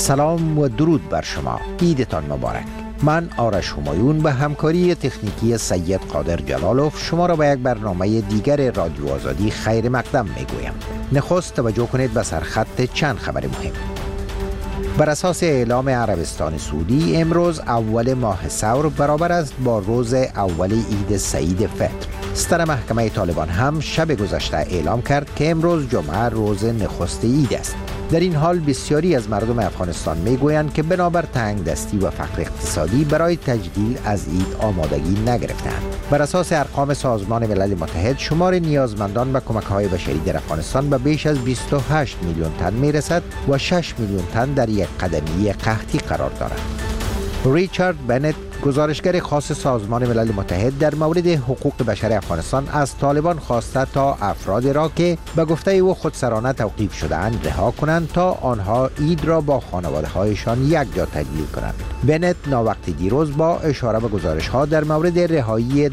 سلام و درود بر شما. عیدتان مبارک. من آرش همایون به همکاری تکنیکی سید قادر جلالوف شما را به یک برنامه دیگر رادیو آزادی خیر مقدم میگویم. نخست توجه کنید به سرخط چند خبر مهم. بر اساس اعلام عربستان سعودی امروز اول ماه ثور برابر است با روز اول عید سعید فطر. ستر محکمه طالبان هم شب گذشته اعلام کرد که امروز جمعه روز نخست عید است. در این حال بسیاری از مردم افغانستان میگویند که بنابر تنگ دستی و فقر اقتصادی برای تجلیل از عید آمادگی نگرفتند. بر اساس ارقام سازمان ملل متحد شمار نیازمندان به کمک‌های بشری در افغانستان به بیش از 28 میلیون تن میرسد و 6 میلیون تن در یک قدمی قحطی قرار دارند. ریچارد بنت، گزارشگر خاص سازمان ملل متحد در مورد حقوق بشر افغانستان، از طالبان خواسته تا افراد را که به گفته او خودسرانه توقیف شده‌اند رها کنند تا آنها عید را با خانواده‌هایشان یک جا تجلیل کنند. بنت ناوقت دیروز با اشاره به گزارش‌ها در مورد رهایی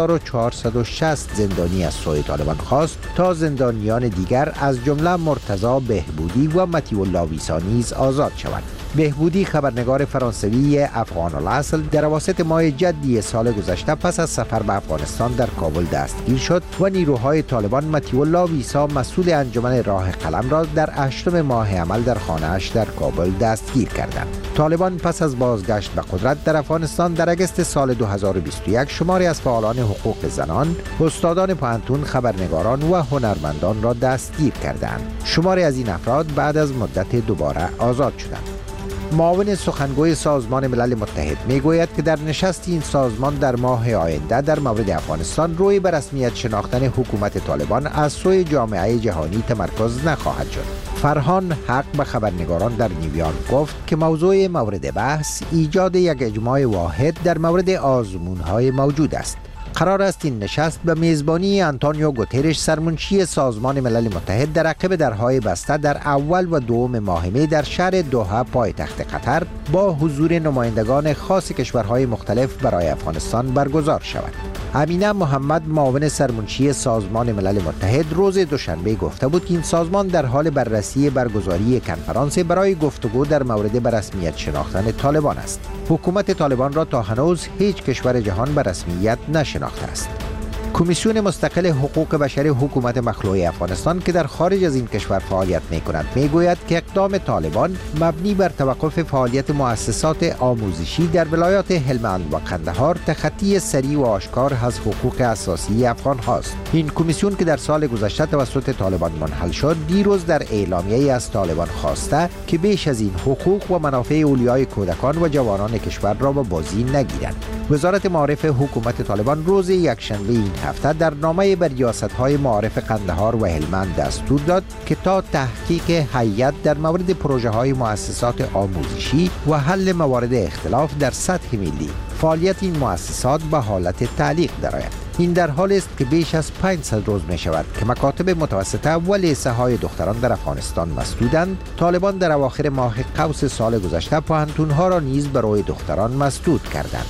2460 زندانی از سوی طالبان خواست تا زندانیان دیگر از جمله مرتضی بهبودی و مطیع الله ویسا نیز آزاد شوند. بهبودی، خبرنگار فرانسوی افغان الاصل، در اواسط ماه جدی سال گذشته پس از سفر به افغانستان در کابل دستگیر شد و نیروهای طالبان مطیع الله ویسا، مسئول انجمن راه قلم، را در 8 ماه عمل در خانه‌اش در کابل دستگیر کردند. طالبان پس از بازگشت به قدرت در افغانستان در اگست سال 2021 شماری از فعالان حقوق زنان، استادان پوهنتون، خبرنگاران و هنرمندان را دستگیر کردند. شماری از این افراد بعد از مدت دوباره آزاد شدند. معاون سخنگوی سازمان ملل متحد میگوید که در نشست این سازمان در ماه آینده در مورد افغانستان روی به رسمیت شناختن حکومت طالبان از سوی جامعه جهانی تمرکز نخواهد شد. فرهان حق به خبرنگاران در نیویورک گفت که موضوع مورد بحث ایجاد یک اجماع واحد در مورد آزمون‌های موجود است. قرار است این نشست به میزبانی آنتونیو گوترش، سرمنشی سازمان ملل متحد، در عقب درهای بسته در اول و دوم ماه می در شهر دوحه پایتخت قطر با حضور نمایندگان خاص کشورهای مختلف برای افغانستان برگزار شود. امینه محمد، معاون سرمنشی سازمان ملل متحد، روز دوشنبه گفته بود که این سازمان در حال بررسی برگزاری کنفرانس برای گفتگو در مورد به رسمیت شناختن طالبان است. حکومت طالبان را تا هنوز هیچ کشور جهان به رسمیت نشناخته است. کمیسیون مستقل حقوق بشر حکومت مخلوع افغانستان که در خارج از این کشور فعالیت می‌کند میگوید که اقدام طالبان مبنی بر توقف فعالیت مؤسسات آموزشی در ولایات هلمند و قندهار تخطی سریع و آشکار از حقوق اساسی افغان هاست. این کمیسیون که در سال گذشته توسط طالبان منحل شد، دیروز در اعلامیه‌ای از طالبان خواسته که بیش از این حقوق و منافع اولیای کودکان و جوانان کشور را به بازی نگیرند. وزارت معارف حکومت طالبان روز یکشنبه این هفته در نامه به ریاست‌های معارف قندهار و هلمند دستور داد که تا تحقیق هیئت در مورد پروژه‌های مؤسسات آموزشی و حل موارد اختلاف در سطح ملی، فعالیت این مؤسسات به حالت تعلیق درآید. این در حالی است که بیش از 500 روز می شود که مکاتب متوسطه و لیسه‌های دختران در افغانستان مسدودند. طالبان در اواخر ماه قوس سال گذشته پوهنتون‌ها را نیز برای دختران مسدود کردند.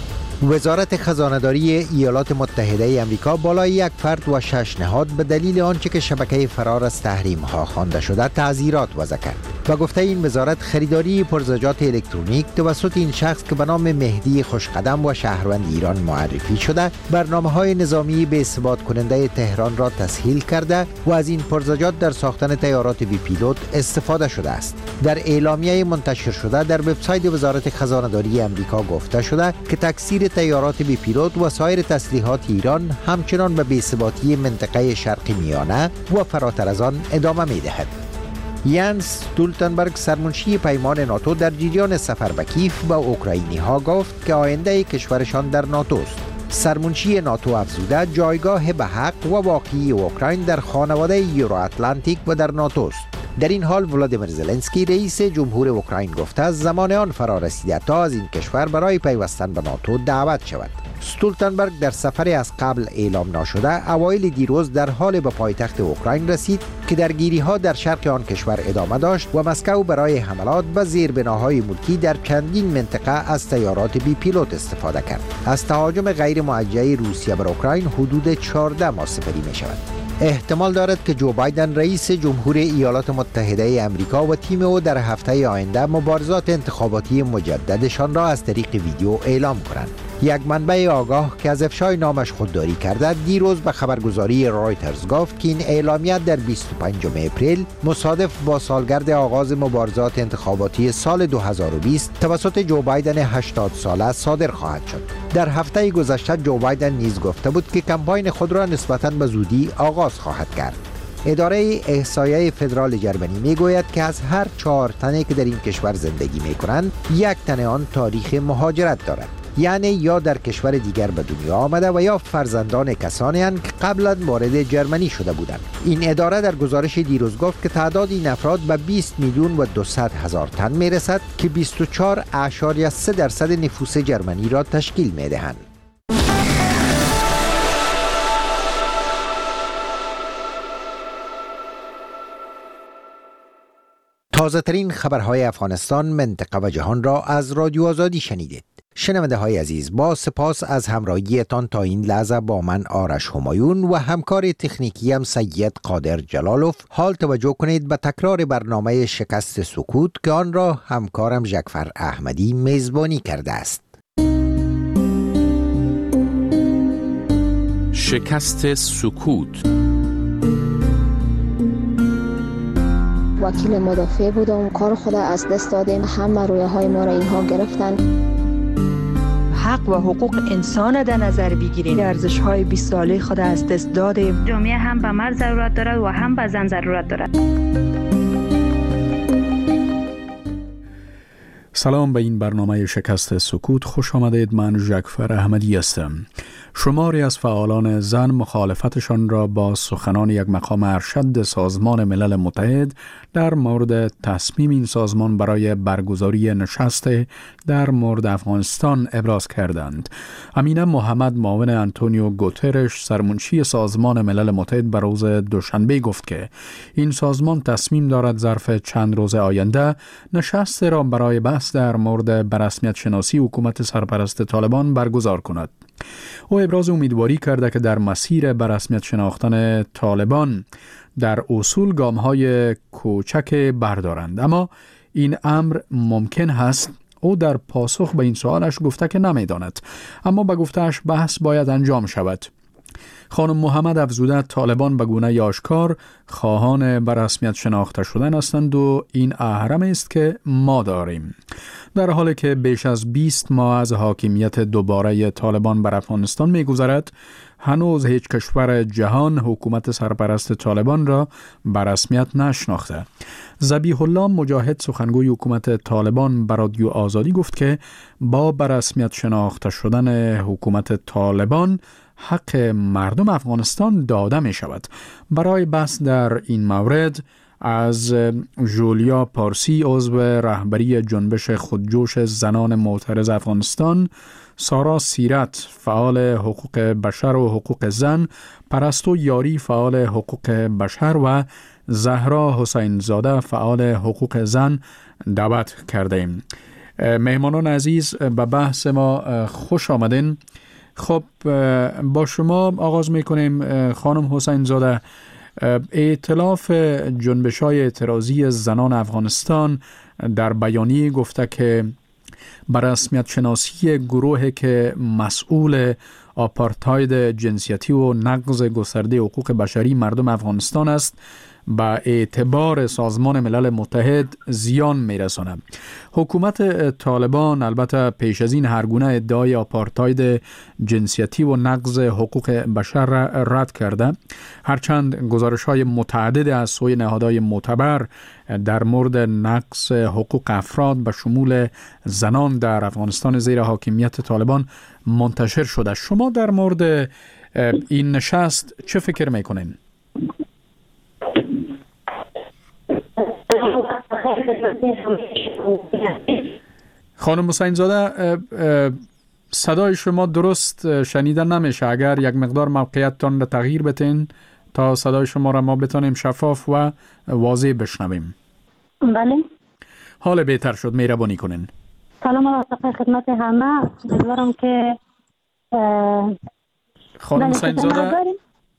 وزارت خزانه‌داری ایالات متحده آمریکا بالای 1 فرد و 6 نهاد به دلیل آنچه که شبکه فرار از تحریم‌ها خوانده شده تعزیرات وضع کرد. و گفته این وزارت خریداری پرزجات الکترونیک توسط این شخص که به نام مهدی خوشقدم و شهروند ایران معرفی شده، برنامه‌های نظامی به ثبات کننده تهران را تسهیل کرده و از این پرزجات در ساختن طیارات بی پیلوت استفاده شده است. در اعلامیه منتشر شده در وبسایت وزارت خزانه‌داری آمریکا گفته شده که تکثیر طیارات بی پیلوت و سایر تسلیحات ایران همچنان به بی‌ثباتی منطقه شرق میانه و فراتر از آن ادامه می‌دهد. یانس استولتنبرگ، سرمنشی پیمان ناتو، در جریان سفر به کیف به اوکراینی‌ها گفت که آینده کشورشان در ناتو است. سرمنشی ناتو افزوده جایگاه به حق و واقعی اوکراین در خانواده یورو اتلانتیک و در ناتو است. در این حال ولادیمیر زلنسکی، رئیس جمهور اوکراین، گفته زمان آن فرا رسیده تا از این کشور برای پیوستن به ناتو دعوت شود. استولتنبرگ در سفری از قبل اعلام ناشده اوایل دیروز در حال به پایتخت اوکراین رسید که درگیری‌ها در شرق آن کشور ادامه داشت و مسکو برای حملات به زیربناهای ملکی در چندین منطقه از طیارات بی پیلوت استفاده کرد. از تهاجم غیر موجه روسیه بر اوکراین حدود 14 ماه سپری می شود. احتمال دارد که جو بایدن رئیس جمهور ایالات متحده امریکا و تیم او در هفته آینده مبارزات انتخاباتی مجددشان را از طریق ویدیو اعلام کنند. یک منبع آگاه که از افشای نامش خودداری کرده دیروز به خبرگزاری رایترز گفت که این اعلامیه در 25 اپریل مصادف با سالگرد آغاز مبارزات انتخاباتی سال 2020 توسط جو بایدن 80 ساله صادر خواهد شد. در هفته گذشته جو بایدن نیز گفته بود که کمپاین خود را نسبتاً به زودی آغاز خواهد کرد. اداره احصایه فدرال جرمنی میگوید که از هر 4 تنی که در این کشور زندگی میکنند، 1 تن آن تاریخ مهاجرت دارد. یعنی یا در کشور دیگر به دنیا آمده و یا فرزندان کسانی هستند که قبلا وارد جرمنی شده بودند. این اداره در گزارش دیروز گفت که تعداد این افراد به 20 میلیون و 200 هزار تن میرسد که 24.3% نفوس جرمنی را تشکیل میدهند. تازه ترین خبرهای افغانستان، منطقه و جهان را از رادیو آزادی شنیدید. شنونده های عزیز، با سپاس از همراهیتان تا این لحظه با من آرش همایون و همکار تکنیکیم سید قادر جلالوف. حال توجه کنید به تکرار برنامه شکست سکوت که آن را همکارم جعفر احمدی میزبانی کرده است. شکست سکوت. وکیل مدافع بودم، کار خود از دست دادیم، همه رویاهای ما را اینها گرفتن. حق و حقوق انسان در نظر بگیریم، ارزش‌های 20 ساله خود از دست دادیم. جامعه هم به مرد ضرورت دارد و هم به زن ضرورت دارد. سلام به این برنامه شکست سکوت، خوش آمدید. من جعفر احمدی هستم. شماری از فعالان زن مخالفتشان را با سخنان یک مقام ارشد سازمان ملل متحد در مورد تصمیم این سازمان برای برگزاری نشست در مورد افغانستان ابراز کردند. امینه محمد، معاون آنتونیو گوترش سرمنشی سازمان ملل متحد، بر روز دوشنبه گفت که این سازمان تصمیم دارد ظرف چند روز آینده نشست را برای بحث در مورد بررسمیت شناسی حکومت سرپرست طالبان برگزار کند. او ابراز امیدواری کرده که در مسیر بررسمیت شناختن طالبان در اصول گام‌های کوچک بردارند، اما این امر ممکن هست. او در پاسخ به این سوالش گفته که نمی‌داند، اما به گفته‌اش بحث باید انجام شود. خانم محمد افزوده طالبان به گونه آشکار خواهان به رسمیت شناخته شدن هستند و این اهرم است که ما داریم. در حالی که بیش از 20 ماه از حاکمیت دوباره طالبان بر افغانستان می‌گذرد، هنوز هیچ کشور جهان حکومت سرپرست طالبان را به رسمیت نشناخته. ذبیح الله مجاهد، سخنگوی حکومت طالبان، به رادیو آزادی گفت که با به رسمیت شناخته شدن حکومت طالبان حق مردم افغانستان داده می شود. برای بحث در این مورد از جولیا پارسی، عضو رهبری جنبش خودجوش زنان معترض افغانستان، سارا سیرت، فعال حقوق بشر و حقوق زن، پرستو یاری، فعال حقوق بشر و زهرا حسین زاده، فعال حقوق زن دعوت کردیم. مهمانان عزیز، به بحث ما خوش آمدین. خب با شما آغاز میکنیم. خانم حسین زاده، ائتلاف جنبش‌های اعتراضی زنان افغانستان در بیانیه گفته که بر رسمیت شناسی گروهی که مسئول آپارتاید جنسیتی و نقض گسترده حقوق بشری مردم افغانستان است به اعتبار سازمان ملل متحد زیان میرساند. حکومت طالبان البته پیش از این هر گونه ادعای آپارتاید جنسیتی و نقض حقوق بشر رد کرده، هرچند گزارش‌های متعدد از سوی نهادهای معتبر در مورد نقض حقوق افراد به شمول زنان در افغانستان زیر حاکمیت طالبان منتشر شده. شما در مورد این نشست چه فکر میکنین؟ خانم حسین زاده، صدای شما درست شنیده نمیشه. اگر یک مقدار موقعیتتان را تغییر بدین تا صدای شما را ما بتانیم شفاف و واضح بشنویم. بله. حال بهتر شد، مهربانی کنین. سلام علیکم خدمت همه. امیدوارم که خانم حسین زاده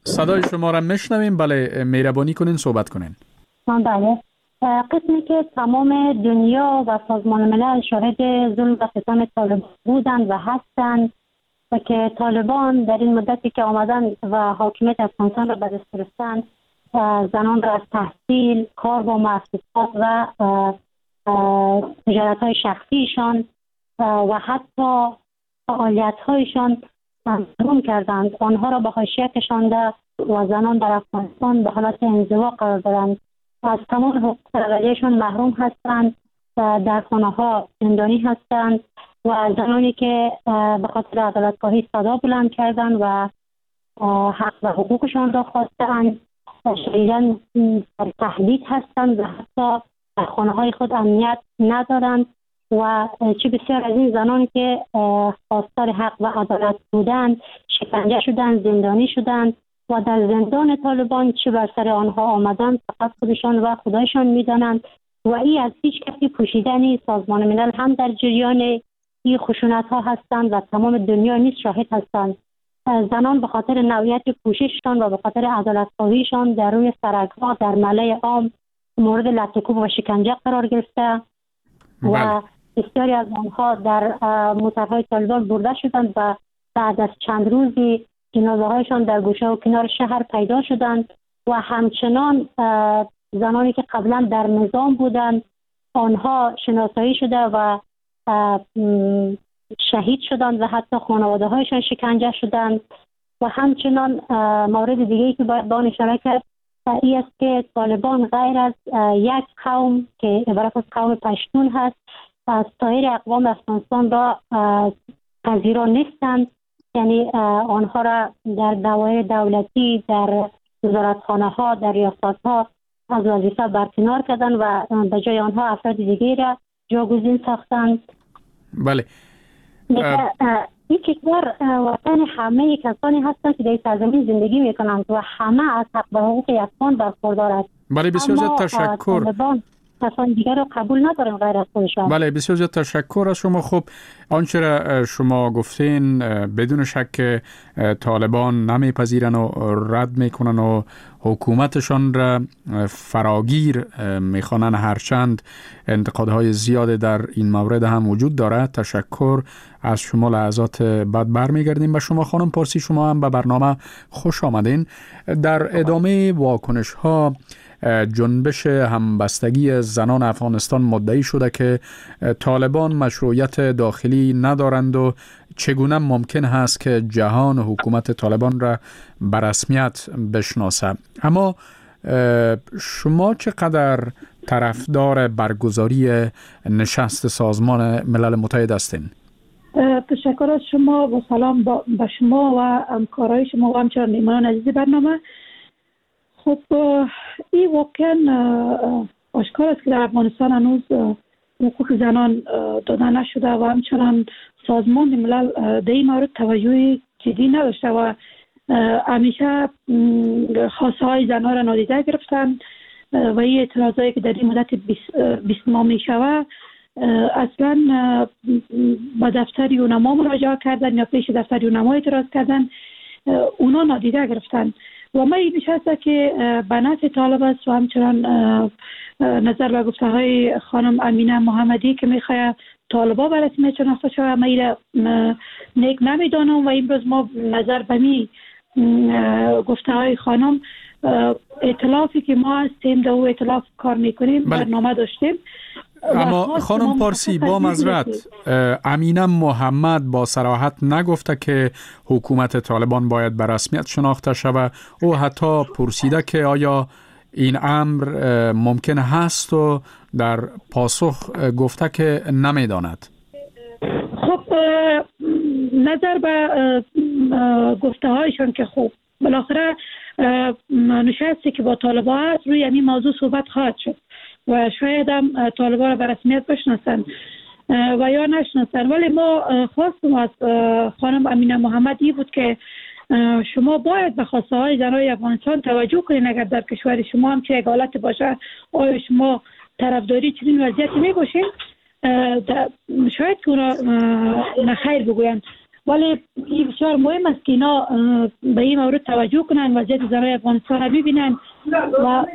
صدای شما را میشنویم. بله، مهربانی کنین صحبت کنین. بله، قسمی که تمام دنیا و سازمان ملل شاهد ظلم و ستم طالبان بودند و هستند و که طالبان در این مدتی که آمدن و حاکمیت افغانستان را به دست گرفتند، زنان را از تحصیل، کار با مؤسسات و تجارت‌های شخصیشان و حتی فعالیت‌هایشان محروم کردند. آنها را به حاشیه کشانده و زنان در افغانستان به حالت انزوا قرار دادند. از تمام حقوق اولیه‌شان محروم هستند، در خانه‌ها زندانی هستند و زنانی که به خاطر عدالت‌خواهی صدا بلند کردند و حق و حقوقشان را خواستند شدیداً در تهدید هستند و حتی در خانه‌های خود امنیت ندارند و چه بسیار از این زنان که خواستار حق و عدالت بودند شکنجه شدند، زندانی شدند و در زندان طالبان چه بر سر آنها آمدند فقط خودشان و خدایشان می‌دانند و این از هیچ کسی پوشیده نیست. سازمان ملل هم در جریان این خشونت‌ها هستند و تمام دنیا نیز شاهد هستند. زنان به خاطر نوعیت پوشششان و به خاطر عدالت‌خواهیشان در روی سرک‌ها در ملأ عام مورد لطم‌وکوب و شکنجه قرار گرفته و بسیاری از آنها در موترهای طالبان برده شدند و بعد از چند روزی جنازه‌هایشان در گوشه و کنار شهر پیدا شدند و همچنان زنانی که قبلا در نظام بودند آنها شناسایی شده و شهید شدند و حتی خانواده هایشان شکنجه شدند و همچنان مورد دیگه‌ای که باید به آن اشاره کرد این است که طالبان غیر از یک قوم که عبارت از قوم پشتون هست از سایر اقوام افغانستان را پذیرا نیستند، یعنی آنها را در دوایر دولتی، در وزارتخانه ها، در ریاست ها از وظیفه برکنار کردند و به جای آنها افراد دیگری را جاگزین ساختند. بله. این کشور وطن همه کسانی هستند که در سرزمین زندگی میکنند و همه از حق و حقوق یکسان برخوردار است. بله، بسیار زیاد تشکر. کسان دیگر رو قبول ندارن غیر از خودشان. بله، بسیار زیاد تشکر از شما. خب آنچه را شما گفتین بدون شک طالبان نمیپذیرن و رد میکنن و حکومتشان را فراگیر میخوانن، هرچند انتقادهای زیاد در این مورد هم وجود دارد. تشکر از شما. لحظات بعد برمیگردیم به شما خانم پارسی. شما هم به برنامه خوش آمدین. در ادامه واکنش ها جنبش همبستگی زنان افغانستان مدعی شده که طالبان مشروعیت داخلی ندارند و چگونه ممکن هست که جهان حکومت طالبان را به رسمیت بشناسه. اما شما چقدر طرفدار برگزاری نشست سازمان ملل متحد هستین؟ تشکر از شما و سلام به شما و همکارای شما و همچنان میهمانان عزیز برنامه. خب این واقعا آشکار است که در افغانستان هنوز حقوق زنان داده نشده و همچنان سازمان ملل در این مورد توجه جدی نداشته و همیشه خواسته های زنان را نادیده گرفتن و این اعتراضایی که در این مدت 20 ماه می شود اصلا با دفتر یونما مراجعه کردن یا پیش دفتر یونما اعتراض کردن، اونا نادیده گرفتن و ما این نشسته که به نفع طالب است و همچنان نظر به گفته های خانم امینه محمدی که میخواه طالبا به رسمیت شناخته شود، ما این نیک نمیدانم و امروز ما نظر به می گفته های خانم ائتلافی که ما هستیم در او ائتلاف کار میکنیم برنامه داشتیم. اما خانم پارسی با معذرت، امینه محمد با صراحت نگفته که حکومت طالبان باید به رسمیت شناخته شود. او حتی پرسیده که آیا این امر ممکن هست و در پاسخ گفته که نمیداند. خب نظر به گفته هایشان که خب بالاخره نشستی که با طالبان هست روی این موضوع صحبت خواهد شد و شاید هم طالبان را به رسمیت بشناسن و یا نشناسن، ولی ما خواستم از خانم امینه محمدی بود که شما باید به خواسته های زنای افغانستان توجه کنید. اگر در کشور شما هم چه یک حالت باشه آیا شما طرفداری چنین وضعیتی می باشین؟ شاید که اونا نخیر بگوین. ولی این بسیار مهم است که اینا به این مورد توجه کنن، وضعیت زنای افغانستان را ببینن و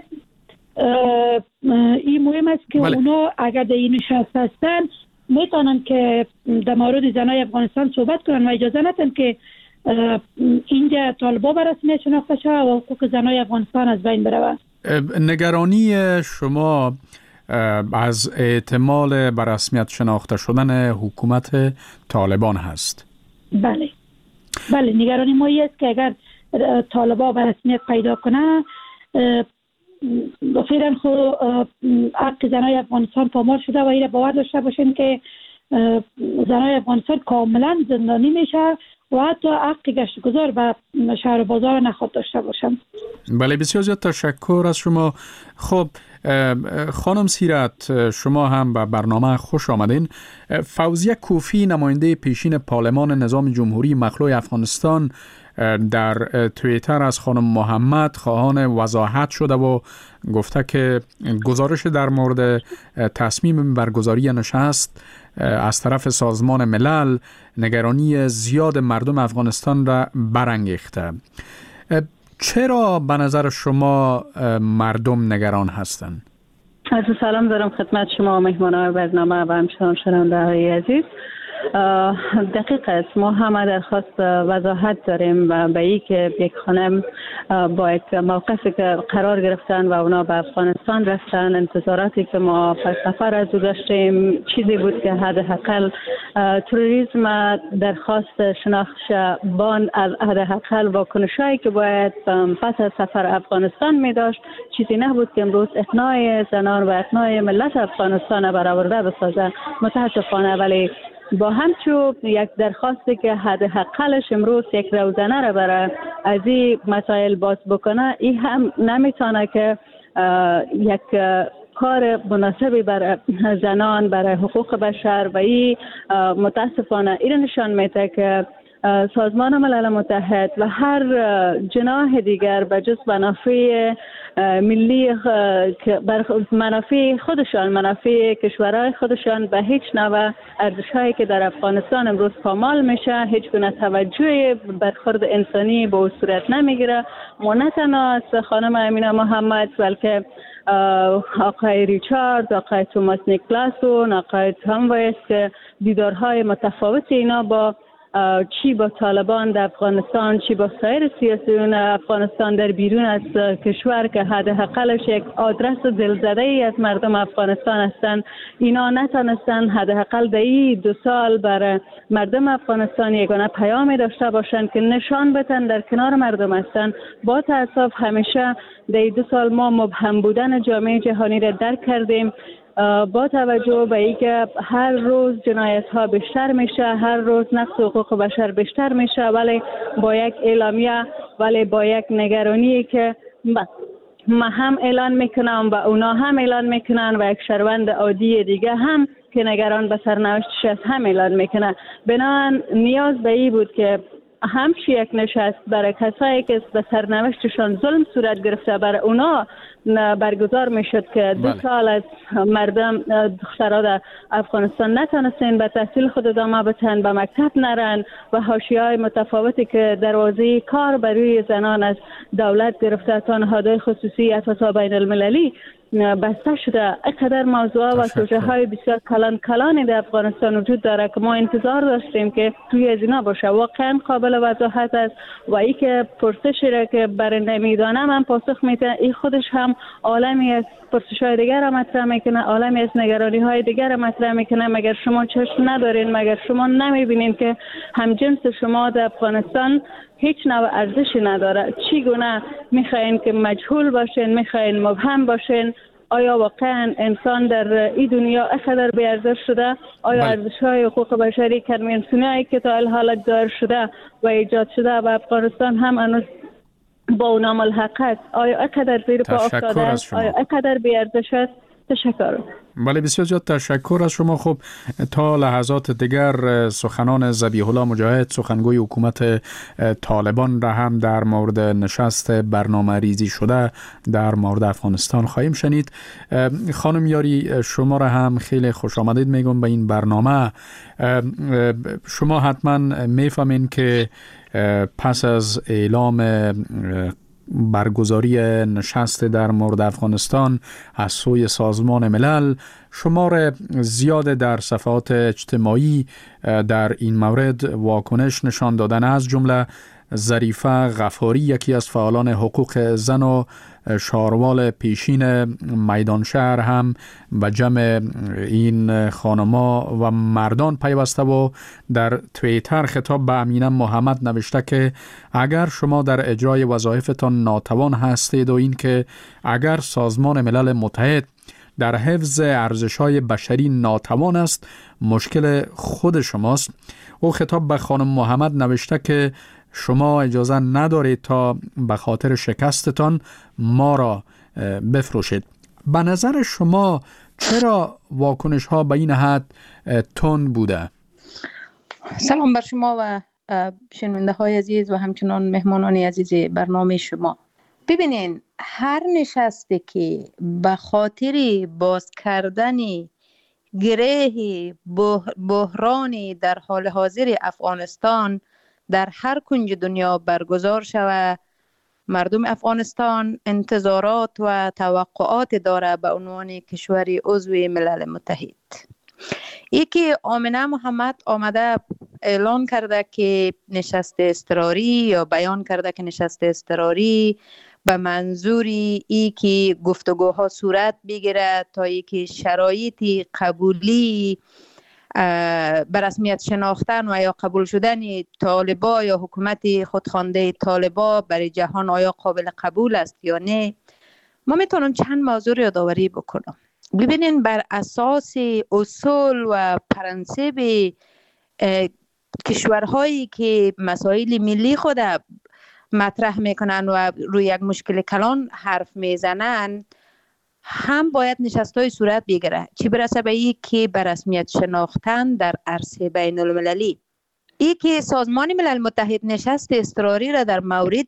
این مهم است که اونا اگر در این نشست هستن میتونن که در مورد زنای افغانستان صحبت کنن و اجازه ندن که اینجا طالبا به رسمیت شناخته شود و حقوق زنای افغانستان از بین بره. نگرانی شما از احتمال به رسمیت شناخته شدن حکومت طالبان هست؟ بله نگرانی ما است که اگر طالبا به رسمیت پیدا کنه فعلا خود حق زنای افغانستان پامال شده و این باور داشته باشین که زنای افغانستان کاملا زندانی میشه و حتی حق گشت گذار به شهر و بازار نخواد داشته باشم. بله بسیار زیاد تشکر از شما. خب خانم سیرت، شما هم به برنامه خوش آمدین. فوزیه کوفی نماینده پیشین پارلمان نظام جمهوری مخلوع افغانستان در توییتر از خانم محمد خواهان وضاحت شده و گفته که گزارش در مورد تصمیم برگزاری نشست از طرف سازمان ملل نگرانی زیاد مردم افغانستان را برانگیخته. چرا به نظر شما مردم نگران هستند؟ از سلام دارم خدمت شما مهمانان برنامه و همچنان شنونده های عزیز. دقیق است، ما همه درخواست وضاحت داریم و به این که یک خانم با یک موقفی که قرار گرفتن و اونا به افغانستان رفتن، انتظاراتی که ما پس سفر از او داشتیم چیزی بود که حداقل تروریسم درخواست شناخت بان از حداقل واکنشایی که باید پس از سفر افغانستان می داشت چیزی نبود که امروز اقناع زنان و اقناع ملت افغانستان برآورده بسازه. متاسفانه ولی با همچون یک درخواستی که حداقلش امروز یک روزانه را برای از این مسائل باز بکنه، این هم نمیتونه که یک کار مناسبی برای زنان، برای حقوق بشر و این متاسفانه این نشان میده که سازمان ملل متحد و هر جناح دیگر به جز منافع ملی منافع خودشان، منافع کشورهای خودشان به هیچ نوع ارزش‌هایی که در افغانستان امروز پامال میشه هیچ گونه توجه برخورد انسانی به اون صورت نمیگیره. ما نه تنها از خانم امینه محمد بلکه آقای ریچارد، آقای توماس نیکلاسون، آقای تام وایس که دیدارهای متفاوت اینا با چی با طالبان در افغانستان، چی با سایر سیاسیون افغانستان در بیرون از کشور که حداقلش یک آدرس دلزده ای از مردم افغانستان هستند، اینا نتونستن حداقل در این 2 سال برای مردم افغانستان یگانه پیامی داشته باشند که نشان بدن در کنار مردم هستند. با تأسف همیشه در این 2 سال ما مبهم بودن جامعه جهانی را درک کردیم. با توجه به اینکه هر روز جنایت ها بیشتر میشه، هر روز نقض حقوق بشر بیشتر میشه، ولی با یک اعلامیه، ولی با یک نگرانی که ما هم اعلان میکنم و اونا هم اعلان میکنن و یک شهروند عادی دیگه هم که نگران به سرنوشتش است هم اعلان میکنه. بنابراین نیاز به این بود که همش یک نشست برای کسایی که به سرنوشتشان ظلم صورت گرفته برای اونا برگزار میشد که 2 سال از مردم دخترها در افغانستان نتونستن به تحصیل خود ادامه بدن، به مکتب نرن و حاشیه‌های متفاوتی که دروازه کار برای زنان از دولت گرفته تا نهادهای خصوصی تا بین المللی بسته شده. اینقدر موضوع و سوژه های بسیار کلان در افغانستان وجود داره که ما انتظار داشتیم که توی از اینا باشه. واقعا قابل وضاحت است و ای که پرسشی را که برنده میدانه من پاسخ میده، این خودش هم عالمی از پرسش های دیگر را مطرح میکنه، عالمی از نگرانی های دیگر را مطرح میکنه. مگر شما چشم ندارین؟ مگر شما نمیبینین که همجنس شما در افغانستان هیچ نوع ارزشی نداره؟ چگونه میخواین که مجهول باشین، میخواین مبهم باشین؟ آیا واقعا انسان در این دنیا اقدر بی ارزش شده؟ آیا ارزش‌های حقوق بشری کنوانسیونی که تا الحال دایر شده و ایجاد شده و افغانستان هم هنوز با اونا ملحق است، آیا اقدر زیر پا افتاده است؟ آیا اقدر بی ارزش است؟ تشکر. بله بسیار زیاد تشکر از شما. خب تا لحظات دیگر سخنان ذبیح الله مجاهد سخنگوی حکومت طالبان را هم در مورد نشست برنامه ریزی شده در مورد افغانستان خواهیم شنید. خانم یاری شما را هم خیلی خوش آمدید میگم به این برنامه. شما حتما میفهمین که پس از اعلام برگزاری نشست در مورد افغانستان از سوی سازمان ملل شمار زیاد در صفحات اجتماعی در این مورد واکنش نشان دادن، از جمله ظریفه غفاری یکی از فعالان حقوق زن و شاروال پیشین میدان شهر هم به جمع این خانما و مردان پیوسته و در توییتر خطاب به امینه محمد نوشته که اگر شما در اجرای وظایفتان ناتوان هستید و این که اگر سازمان ملل متحد در حفظ ارزش‌های بشری ناتوان است مشکل خود شماست. او خطاب به خانم محمد نوشته که شما اجازه ندارید تا به خاطر شکستتان ما را بفروشید. به نظر شما چرا واکنش ها به این حد تند بوده؟ سلام بر شما و شنونده های عزیز و همچنان مهمانان عزیز برنامه شما. ببینین هر نشستی که به خاطر باز کردن گره بحرانی در حال حاضر افغانستان در هر کنج دنیا برگزار شود، مردم افغانستان انتظارات و توقعات داره به عنوان کشور عضو ملل متحد. یکی آمنه محمد آمده اعلان کرده که نشست اضطراری یا بیان کرده که نشست اضطراری به منظوری ای که گفتگوها صورت بگیره تا یکی شرایط قبولی به رسمیت شناختن و یا قبول شدن طالبا یا حکومت خودخوانده طالبا برای جهان آیا قابل قبول است یا نه. ما میتونم چند موضوع رو یادآوری بکنم. ببینین بر اساس اصول و پرنسپ کشورهایی که مسائل ملی خود مطرح میکنن و روی یک مشکل کلان حرف میزنن هم باید نشست‌های صورت بگیره، چی برسه به این که به رسمیت شناختن در عرصه بین المللی. این که سازمان ملل متحد نشست اضطراری را در مورد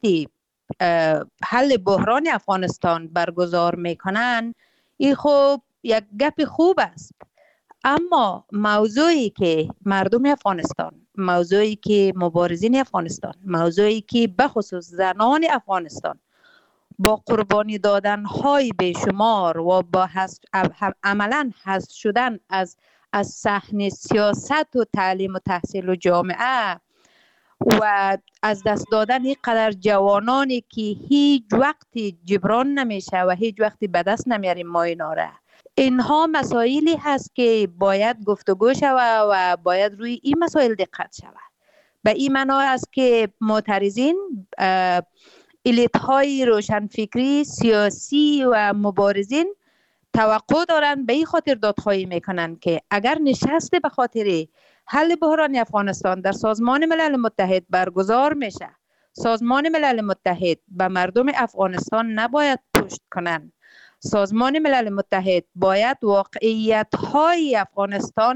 حل بحران افغانستان برگزار میکنن، این خب یک گپ خوب است، اما موضوعی که مردم افغانستان، موضوعی که مبارزین افغانستان، موضوعی که بخصوص زنان افغانستان با قربانی دادن های بیشمار و با عملا حذف شدن از صحنه سیاست و تعلیم و تحصیل و جامعه و از دست دادن این قدر جوانانی که هیچ وقتی جبران نمیشه و هیچ وقتی به دست نمیاریم ما اینا را، اینها مسائلی هست که باید گفتگو شود و باید روی این مسائل دقت شود. به این معنا است که معترضین، الیت های روشنفکری سیاسی و مبارزین توقع دارند به این خاطر دادخواهی میکنند که اگر نشست به خاطر حل بحران افغانستان در سازمان ملل متحد برگزار میشه، سازمان ملل متحد به مردم افغانستان نباید پشت کنند. سازمان ملل متحد باید واقعیت های افغانستان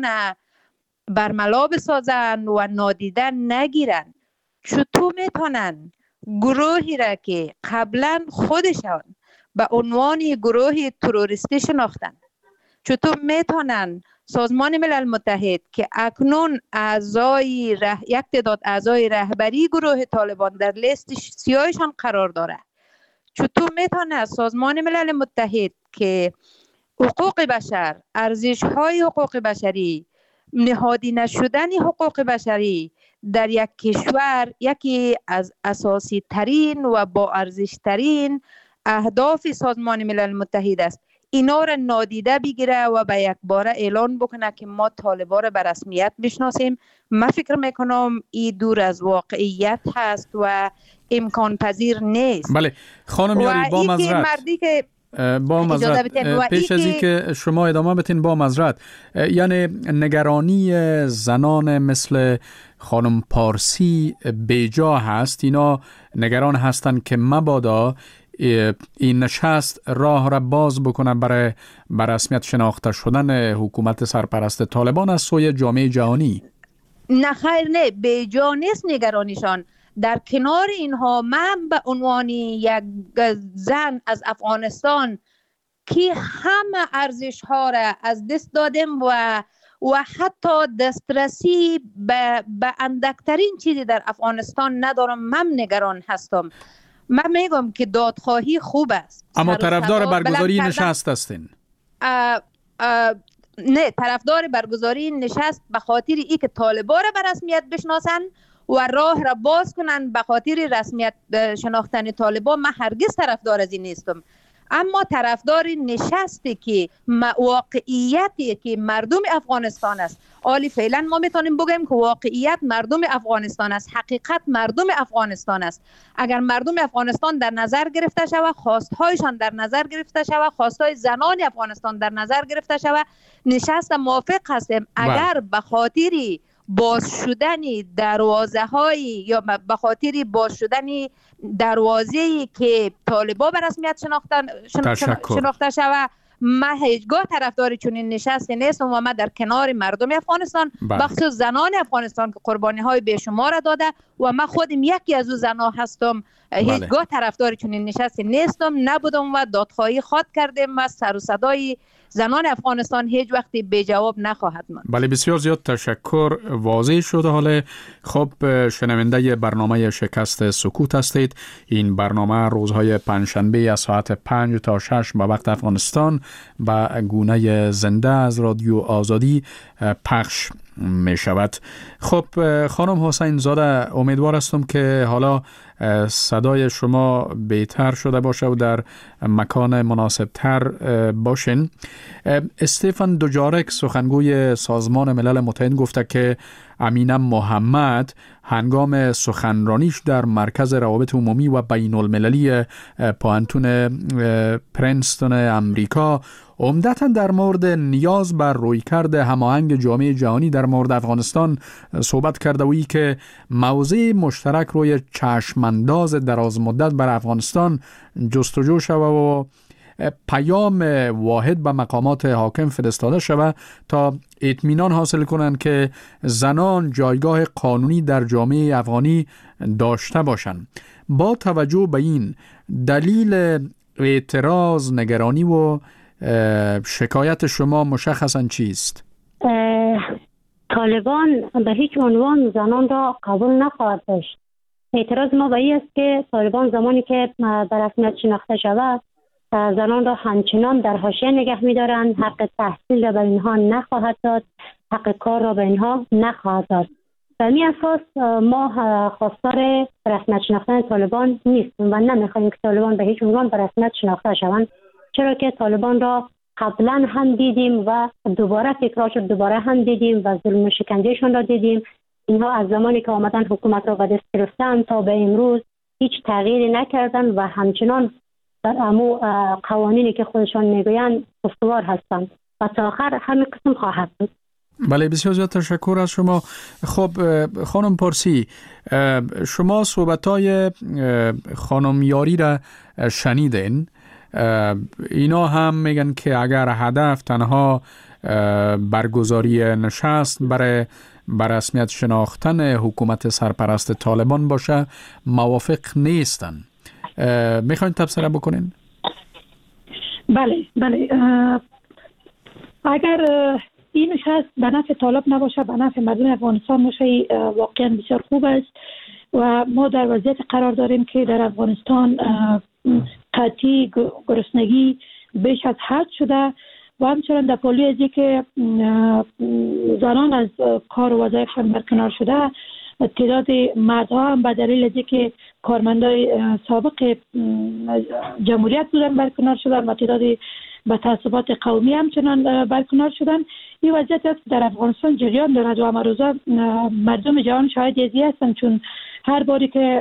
برملا بسازند و نادیده نگیرند. چطور میتونن گروهی را که قبلا خودشان به عنوان گروه تروریستی شناختن، چطور میتونن سازمان ملل متحد که اکنون یک تعداد اعضای رهبری گروه طالبان در لیست سیاهشان قرار داره، چطور میتونه سازمان ملل متحد که حقوق بشر، ارزش‌های حقوق بشری، نهادی نشدن حقوق بشری در یک کشور یکی از اساسی ترین و با ارزش ترین اهداف سازمان ملل متحد است، اینا را نادیده بگیره و به یک باره اعلان بکنه که ما طالبان را به رسمیت بشناسیم؟ من فکر میکنم این دور از واقعیت هست و امکان پذیر نیست. بله خانم یاری، با معذرت پیش از اینکه شما ادامه بدین، با معذرت، یعنی نگرانی زنان مثل خانم پارسی بیجا هست. اینا نگران هستند که مبادا این نشست راه را باز بکنه برای رسمیت شناخته شدن حکومت سرپرست طالبان از سوی جامعه جهانی؟ نه خیر، نه، بیجا نیست نگرانیشان. در کنار اینها من به عنوان یک زن از افغانستان که همه ارزش ها را از دست دادم و حتی دسترسی به اندکترین چیزی در افغانستان ندارم، من نگران هستم. من میگم که دادخواهی خوب است، اما طرفدار برگزاری نشست هستین؟ نه، طرفدار برگزاری نشست به خاطر ای که طالبان را به رسمیت بشناسن و راه را باز کنن به خاطر رسمیت شناختن طالبان. من هرگز طرفدار از این نیستم، اما طرفدار نشستی که واقعیتی که مردم افغانستان است. عالی فعلا ما میتونیم بگیم که واقعیت مردم افغانستان است، حقیقت مردم افغانستان است. اگر مردم افغانستان در نظر گرفته شود، خواستهایشان در نظر گرفته شود، خواستهای زنان افغانستان در نظر گرفته شود، نشست موافق هستیم. اگر به خاطر باز شدن دروازه هایی یا به خاطر باز شدن دروازه‌ای که طالبان به رسمیت شناخته شود، من هیچگاه طرفدار چنین نشستی نیستم و من در کنار مردم افغانستان، بخصوص زنان افغانستان که قربانی های بیشمار داده و من خودم یکی از او زنها هستم، هیچگاه طرفدار چنین نشستی نیستم، نبودم و دادخواهی خواد کردم و سر و صدای زنان افغانستان هیچ وقتی بی جواب نخواهد ماند. بله، بسیار زیاد تشکر. واضح شد. حالا خب شنونده برنامه شکست سکوت هستید. این برنامه روزهای پنجشنبه از ساعت 5 تا 6 به وقت افغانستان به گونه زنده از رادیو آزادی پخش می شود. خب خانم حسین زاده، امیدوار هستم که حالا صدای شما بهتر شده باشه و در مکان مناسب تر باشین. استفان دوجارک سخنگوی سازمان ملل متحد گفته که امینه محمد هنگام سخنرانیش در مرکز روابط عمومی و بین المللی پوهنتون پرینستون امریکا عمدتاً در مورد نیاز بر رویکرد هماهنگ جامعه جهانی در مورد افغانستان صحبت کرده و ای که موضع مشترک روی چشمانداز دراز مدت بر افغانستان جستجو شود و پیام واحد به مقامات حاکم فرستاده شود تا اطمینان حاصل کنند که زنان جایگاه قانونی در جامعه افغانی داشته باشند. با توجه به این، دلیل اعتراض، نگرانی و شکایت شما مشخصاً چیست؟ طالبان به هیچ عنوان زنان را قبول نخواهد داشت. اعتراض ما به این است که طالبان زمانی که به رسمیت شناخته شود، زنان را همچنان در حاشیه نگه می‌دارند، حق تحصیل را به اینها نخواهد داد، حق کار را به اینها نخواهد داد. به این اساس ما خواستار رسمیت شناختن طالبان نیستیم و نمی‌خواهیم که طالبان به هیچ عنوان به رسمیت شناخته شوند، چرا که طالبان را قبلا هم دیدیم و دوباره تکرار شد، دوباره هم دیدیم و ظلم و شکنجهشون را دیدیم. اینها از زمانی که آمدن حکومت را به دست گرفتن تا به امروز هیچ تغییری نکردن و همچنان در امو قوانینی که خودشان میگویند استوار هستند و تا آخر همین قسم خواهد بود. بله، بسیار زیاد تشکر از شما. خب خانم پارسی، شما صحبت‌های خانم یاری را شنیدین. اینا هم میگن که اگر هدف تنها برگزاری نشست برای رسمیت شناختن حکومت سرپرست طالبان باشه، موافق نیستن. میخواین تبصره بکنین؟ بله. اگر این نشست به نفع طالب نباشه، به نفع مردم افغانستان باشه، واقعا بسیار خوب است و ما در وضعیت قرار داریم که در افغانستان قحطی، گرسنگی بیش از حد شده و همچنان در پالوی از که زنان از کار و وظایفشان برکنار شده، تعداد مردها هم به دلیل از که کارمندای سابق جمهوریت بودن برکنار شدن و تعداد به تعصبات قومی همچنان برکنار شدن. این وضعیت است در افغانستان جریان دارد و همه روزا مردم جهان شاهد ازی هستند، چون هر باری که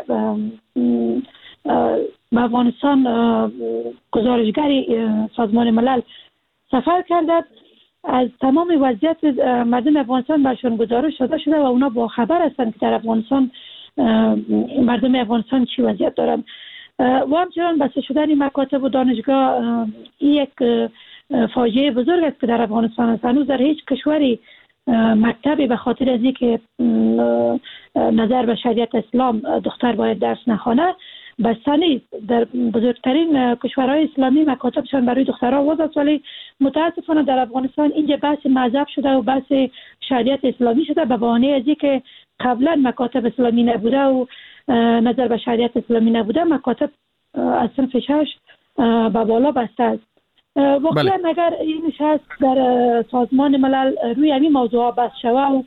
به افغانستان گزارشگری سازمان ملل سفر کرده، از تمام وضعیت مردم افغانستان برشان گزارش داده شده و اونا با خبر هستند که در افغانستان مردم افغانستان چی وضعیت دارند. و همچنان بسته شدن مکاتب و دانشگاه یک فاجعه بزرگ است که در افغانستان است. هنوز در هیچ کشوری مکتبی به خاطر از اینکه نظر به شریعت اسلام دختر باید درس نخوانه بسته نیست. در بزرگترین کشورهای اسلامی مکاتبشان برای دخترها باز است، ولی متاسفانه در افغانستان اینجا بحث مذهب شده و بحث شریعت اسلامی شده به بهانه از اینکه قبلا مکاتب اسلامی نبوده و نظر به شریعت اسلامی نبوده. مکاتب از صنف 6 به بالا بسته است. واقعا اگر این نشست در سازمان ملل روی همین موضوع بحث شود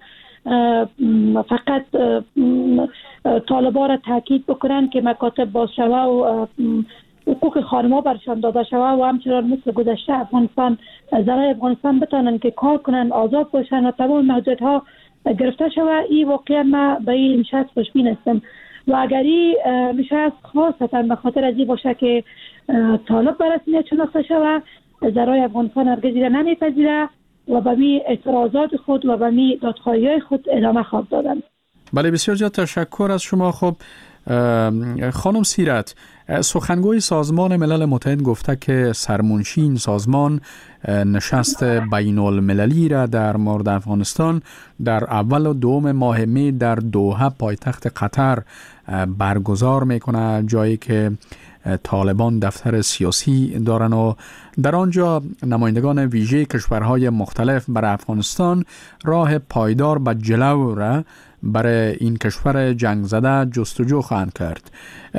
و فقط طالبان را تاکید بکنن که مکاتب باز شود و حقوق خانم‌ها برشان داده شود و همچنان مثل گذشته افغانستان زنای افغانستان بتانن که کار کنن، آزاد باشن و تمام محدودیت‌ها گرفته شود، این واقعا ما به این نشست خوشبین هستم. و اگر این نشست خاصتا به خاطر از این باشه که طالب به رسمیت شناخته شود، زنای افغانستان هرگز را نمیپذیره و به می اعتراضات خود و به می دادخواهی‌های خود ادامه خواهد دادن. بله، بسیار زیاد تشکر از شما. خب خانم سیرت، سخنگوی سازمان ملل متحد گفته که سرمنشی این سازمان نشست بین المللی را در مورد افغانستان در اول و دوم ماه می در دوحه پایتخت قطر برگزار میکنه، جایی که طالبان دفتر سیاسی دارن و در آنجا نمایندگان ویژه کشورهای مختلف برای افغانستان راه پایدار به جلو را برای این کشور جنگ زده جستجو خواهند کرد.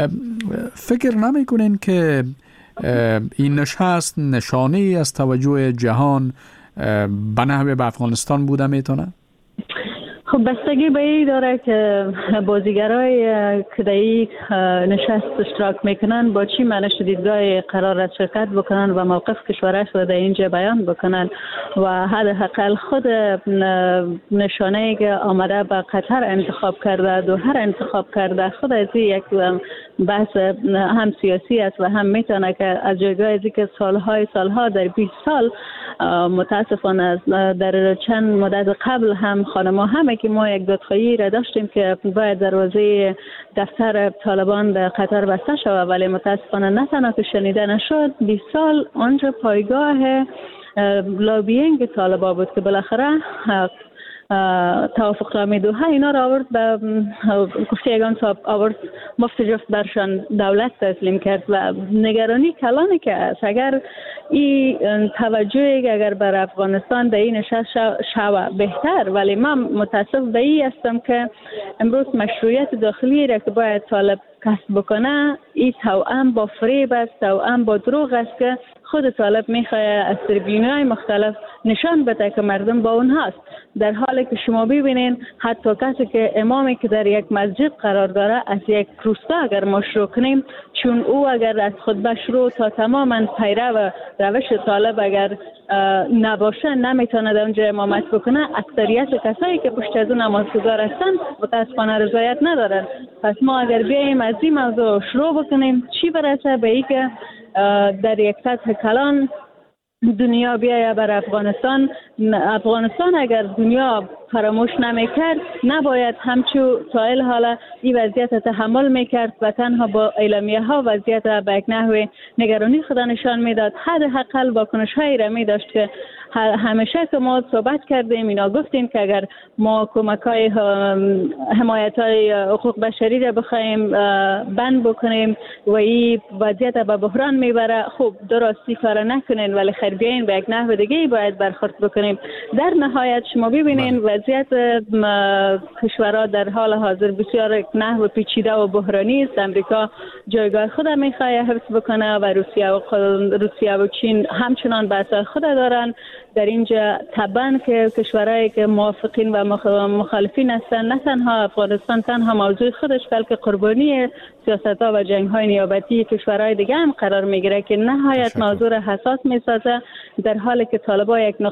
فکر نمی کنین که این نشست نشانه از توجه جهان به نحوه به افغانستان بوده میتونه؟ خب بستگی به این داره که بازیگرای که در این نشست اشتراک میکنن با چی معنیش دیدگاه قرار شرکت بکنن و موقف کشورش رو در اینجا بیان بکنن و حداقل خود نشانه که آمده به قطر انتخاب کرده، دوحه انتخاب کرده، خود از یک بحث هم سیاسی است و هم میتونه که از جایگاه از که سالها در 20 سال متاسفانه در چند مدت قبل هم خانم‌ها همه که ما یک دادخواهی را داشتیم که باید دروازه دفتر طالبان در قطر بسته شود، ولی متاسفانه نه تنها که شنیده نشد. 20 سال آنجا پایگاه لابینگ طالبان بود که بالاخره توافق نامه دوحه اینا را آورد به گفته یگان صاحب آورد مفت جفت برشان دولت تسلیم کرد و نگرانی کلانی که است اگر این توجهی اگر بر افغانستان در این نشست شود بهتر، ولی من متاسف به این هستم که امروز مشروعیت داخلی را که باید طالب کسب بکنه این توأم با فریب است، توأم با دروغ است که خود طالب میخواد از تریبیون‌های مختلف نشان بده که مردم با اونهاست، در حالی که شما ببینین حتی کسی که امامی که در یک مسجد قرار داره از یک روستا اگر ما شروع کنیم، چون او اگر از خطبه شروع تا تماما پیرو روش طالب اگر نباشه نمیتونه در اونجا امامت بکنه، اکثریت کسایی که پشت از اون نمازگزار هستن متاسفانه رضایت ندارن. پس ما اگر بیاییم از این موضوع شروع بکنیم چی برسه به این که در یک سطح کلان دنیا بیایه بر افغانستان اگر دنیا فراموش نمیکرد نباید همچو سائل حالا این وضعیت تحمل میکرد و تنها با اعلامیه ها وضعیت به یک نحو نگرانی خود نشان میداد. حداقل واکنش هایی را می داشت که همیشه که ما صحبت کردیم اینا گفتیم که اگر ما کمک های حمایت های حقوق بشری را بخوایم بند بکنیم و این وضعیت به بحران میبره، خب درستی کار نکنین ولی خیر بیاین به یک نحو دیگه باید برخورد بکنیم. در نهایت شما ببینین وضعیت کشورها در حال حاضر بسیار نحو پیچیده و بحرانی است. امریکا جایگاه خود میخواد حفظ بکنه و روسیه و چین همچنان بحث خود دارن. در اینجا طبعا که کشورهایی که موافقین و مخالفین هستن، نه تنها افغانستان تنها موضوع خودش بلکه قربانی سیاست‌ها و جنگ‌های نیابتی کشورهای دیگه هم قرار میگیره که نهایت موضوع حساس میسازه، در حالی که طالبان یک نقطه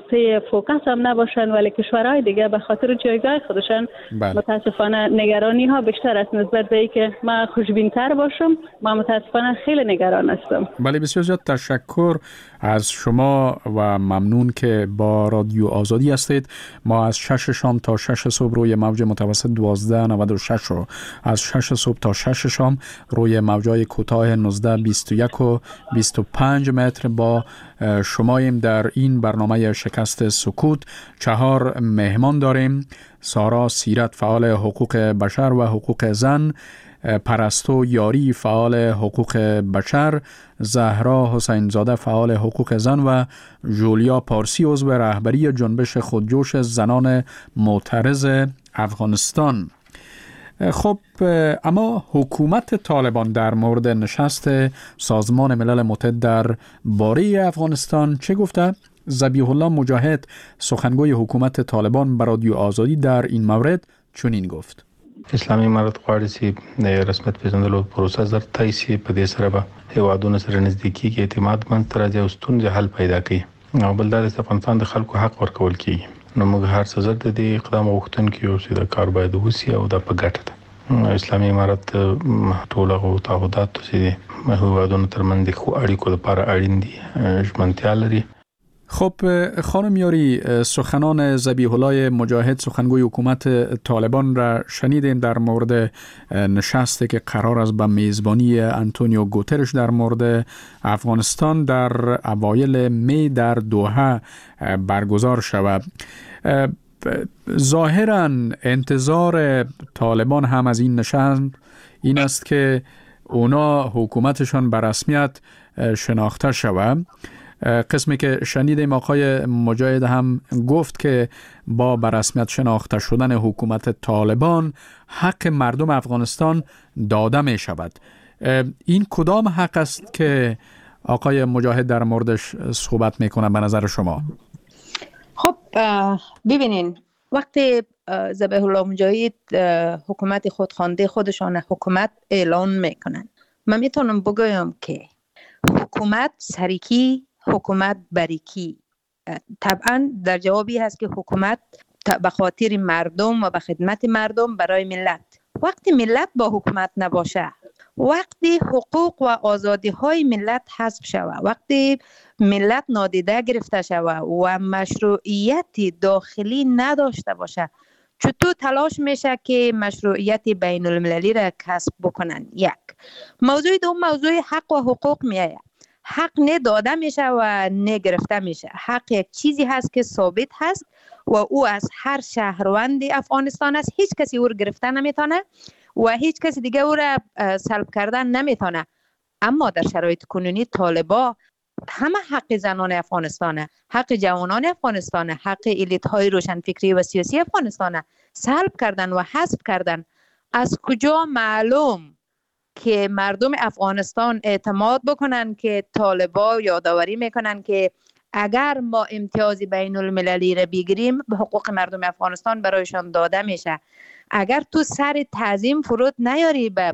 فوکس هم نباشن، ولی کشورهای دیگه به خاطر جایگاه خودشان متاسفانه نگرانی ها بیشتر است نسبت به اینکه ما خوشبین‌تر باشم. ما متاسفانه خیلی نگران هستم. بله، بسیار زیاد تشکر از شما و ممنون که با رادیو آزادی هستید. ما از 6 شام تا 6 صبح روی موج متوسط 1296 رو از 6 صبح تا 6 شام روی موجای کوتاه 19 21 و 25 متر با شماییم. در این برنامه شکست سکوت 4 مهمان داریم: سارا سیرت، فعال حقوق بشر و حقوق زن، پرستو یاری، فعال حقوق بشر، زهرا حسین زاده، فعال حقوق زن و جولیا پارسی، عضو رهبری جنبش خودجوش زنان معترض افغانستان. خب، اما حکومت طالبان در مورد نشست سازمان ملل متحد در باره افغانستان چه گفته؟ ذبیح الله مجاهد، سخنگوی حکومت طالبان، به رادیو آزادی در این مورد چنین گفت: اسلامي امارت غواړي چې رسمیت پیژندلو پروسه زر تایسي په دې سره به هیوادونو سره نزدیکی کې اعتماد منځ ته راځي او ستونزې حل پیدا کوي. او بل دا د افغانستان د خلکو حق ورکول کیږي. نو موږ هر څه زر د دې اقدام غوښتونکي یو چې دا کار باید وشي او دا په ګټه ده. اسلامي امارت ټول هغه تعهدات چې هیوادونو ترمنځ د خو اړیکو لپاره اړین دي ژمنتیا لري. خب خانم یاری، سخنان ذبیح الله مجاهد، سخنگوی حکومت طالبان را شنیدین در مورد نشستی که قرار است به میزبانی انتونیو گوترش در مورد افغانستان در اوایل می در دوحه برگزار شود. ظاهراً انتظار طالبان هم از این نشست این است که اونا حکومتشان به رسمیت شناخته شود. قسمی که شنیدیم آقای مجاهد هم گفت که با به رسمیت شناخته شدن حکومت طالبان حق مردم افغانستان داده می شود. این کدام حق است که آقای مجاهد در موردش صحبت میکنه به نظر شما؟ خب ببینین، وقتی ذبیح الله مجاهد حکومت خودخوانده خودشان حکومت اعلان میکنن، من میتونم بگویم که حکومت سریکی، حکومت بریکی. طبعا در جوابی هست که حکومت به خاطر مردم و به خدمت مردم برای ملت. وقتی ملت با حکومت نباشه، وقتی حقوق و آزادی های ملت حذف شود، وقتی ملت نادیده گرفته شود و مشروعیت داخلی نداشته باشه، چطور تلاش میشه که مشروعیت بین المللی را کسب بکنن؟ یک موضوع. دوم موضوع حق و حقوق میآید. حق نه داده میشه و نه گرفته میشه. حق یک چیزی هست که ثابت هست و او از هر شهروند افغانستان است. هیچ کسی او را گرفته نمیتونه و هیچ کسی دیگه او را سلب کردن نمیتونه. اما در شرایط کنونی طالبا همه حق زنان افغانستانه، حق جوانان افغانستانه، حق الیت های روشنفکری و سیاسی افغانستانه سلب کردن و حذف کردن. از کجا معلوم که مردم افغانستان اعتماد بکنن که طالبا یادآوری میکنن که اگر ما امتیاز بین المللی را بگیریم به حقوق مردم افغانستان برایشان داده میشه. اگر تو سر تعظیم فرود نیاری به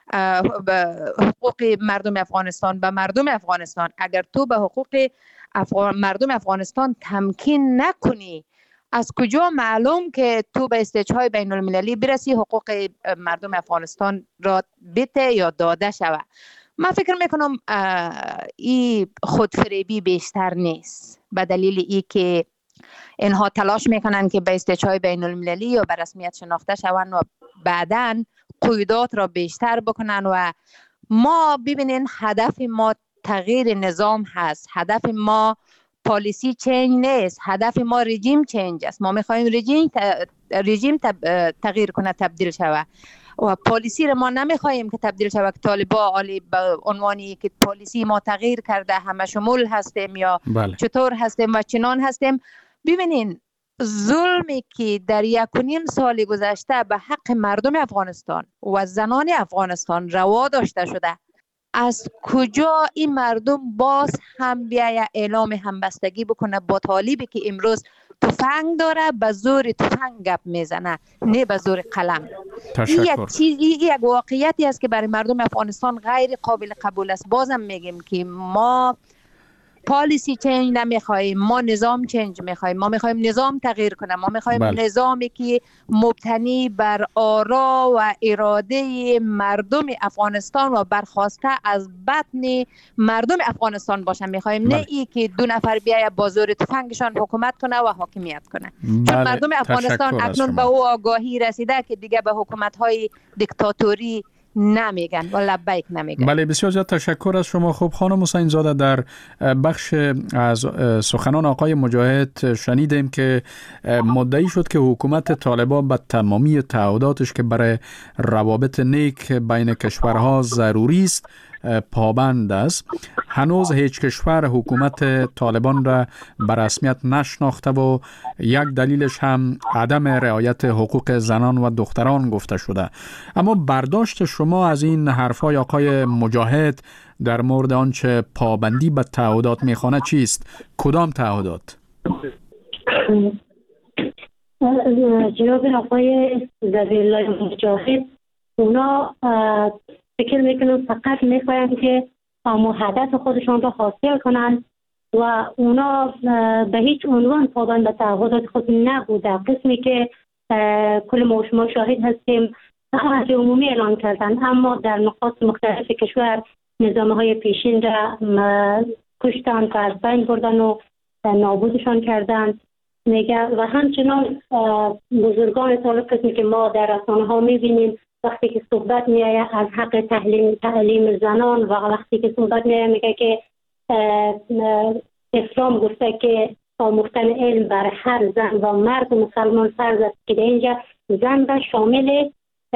حقوق مردم افغانستان، به مردم افغانستان، اگر تو به حقوق مردم افغانستان تمکین نکنی، از کجا معلوم که تو به استیج‌های بین المللی برسی حقوق مردم افغانستان را بده یا داده شود؟ من فکر میکنم این خودفریبی بیشتر نیست، به دلیل ای که اینها تلاش میکنن که به استیج‌های بین المللی یا به رسمیت شناخته شوند و بعداً قیودات را بیشتر بکنن. و ما ببینین هدف ما تغییر نظام هست، هدف ما پالیسی چینج نیست، هدف ما رژیم چینج است. ما میخوایم رژیم تغییر کنه، تبدیل شود و پالیسی را ما نمیخوایم که تبدیل شود که طالبا عالی به عنوانی که پالیسی ما تغییر کرده همه شمول هستیم یا چطور هستیم و چنان هستیم. ببینین ظلمی که در 1.5 سال گذشته به حق مردم افغانستان و زنان افغانستان روا داشته شده، از کجا این مردم باز هم بیاید اعلام همبستگی بکنه با طالبی که امروز تفنگ داره، به زور تفنگ گپ میزنه نه به زور قلم. این یک واقعیتی است که برای مردم افغانستان غیر قابل قبول است. بازم میگیم که ما پالیسی چنج نمیخوایم، ما نظام چنج میخوایم. ما میخوایم نظام تغییر کنه. ما میخوایم نظامی که مبتنی بر آرا و اراده مردم افغانستان و برخواسته از بطن مردم افغانستان باشه. میخوایم نه ای که دو نفر بیای با زور تفنگشان حکومت کنه و حاکمیت کنه. چون مردم افغانستان اکنون به او آگاهی رسیده که دیگه به حکومت‌های دیکتاتوری نمیگن و لبیک نمیگن. بله، بسیار زیاد تشکر از شما. خب خانم حسین زاده، در بخش از سخنان آقای مجاهد شنیدیم که مدعی شد که حکومت طالبان به تمامی تعهداتش که برای روابط نیک بین کشورها ضروری است پابند است. هنوز هیچ کشور حکومت طالبان را به رسمیت نشناخته و یک دلیلش هم عدم رعایت حقوق زنان و دختران گفته شده. اما برداشت شما از این حرفای آقای مجاهد در مورد آنچه پابندی به تعهدات میخوانه چیست؟ کدام تعهدات؟ جناب آقای ذبیح‌الله مجاهد اونا فکر میکنم فقط میخواین که هدف خودشان را حاصل کنند و اونا به هیچ عنوان پابند به تعهدات خود نبوده. قسمی که کل ما شما شاهد هستیم عهد عمومی اعلان کردن، اما در نقاط مختلف کشور نظامهای پیشین را کشتن و از بین بردن و نابودشان کردن. و همچنان بزرگان طالب، قسمی که ما در رسانه ها میبینیم وقتی که صحبت میآید از حق تعلیم زنان و وقتی که صحبت میآید میگه که اسلام گفته که آموختن علم بر هر زن و مرد مسلمان فرض است، که در اینجا زن را شامل